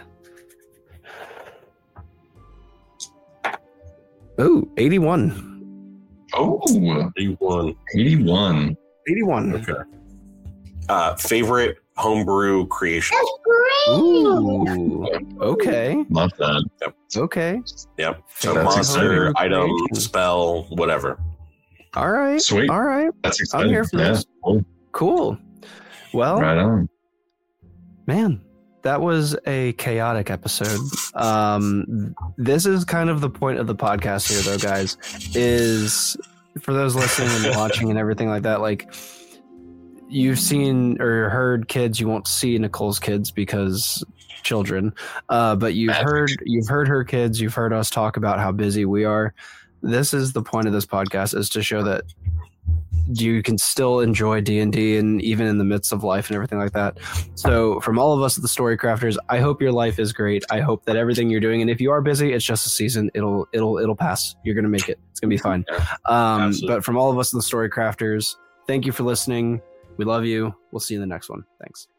A: Oh, eighty-one.
C: Oh,
B: You won.
C: eighty-one.
A: eighty-one.
B: Okay. Uh, favorite homebrew creation.
A: Ooh. Okay.
C: Love that.
A: Okay.
B: Yep. So
A: That's
B: monster,
A: exciting.
B: item, spell, whatever.
A: All right.
C: Sweet.
A: All right.
C: That's exciting.
A: here for
C: yeah.
A: this.
C: Cool.
A: Cool. Well,
C: Right on.
A: man, that was a chaotic episode. Um, this is kind of the point of the podcast here, though, guys, is for those listening and watching and everything like that, like, you've seen or heard kids, you won't see Nicole's kids because children, uh, but you've
C: Magic.
A: heard you've heard her kids, you've heard us talk about how busy we are. This is the point of this podcast, is to show that you can still enjoy D and D, and even in the midst of life and everything like that. So from all of us at the Story Crafters, I hope your life is great. I hope that everything you're doing, and if you are busy, it's just a season. It'll it'll it'll pass. You're gonna make it. It's gonna be fine. Um,
B: Absolutely.
A: but from all of us at the Story Crafters, thank you for listening. We love you. We'll see you in the next one. Thanks.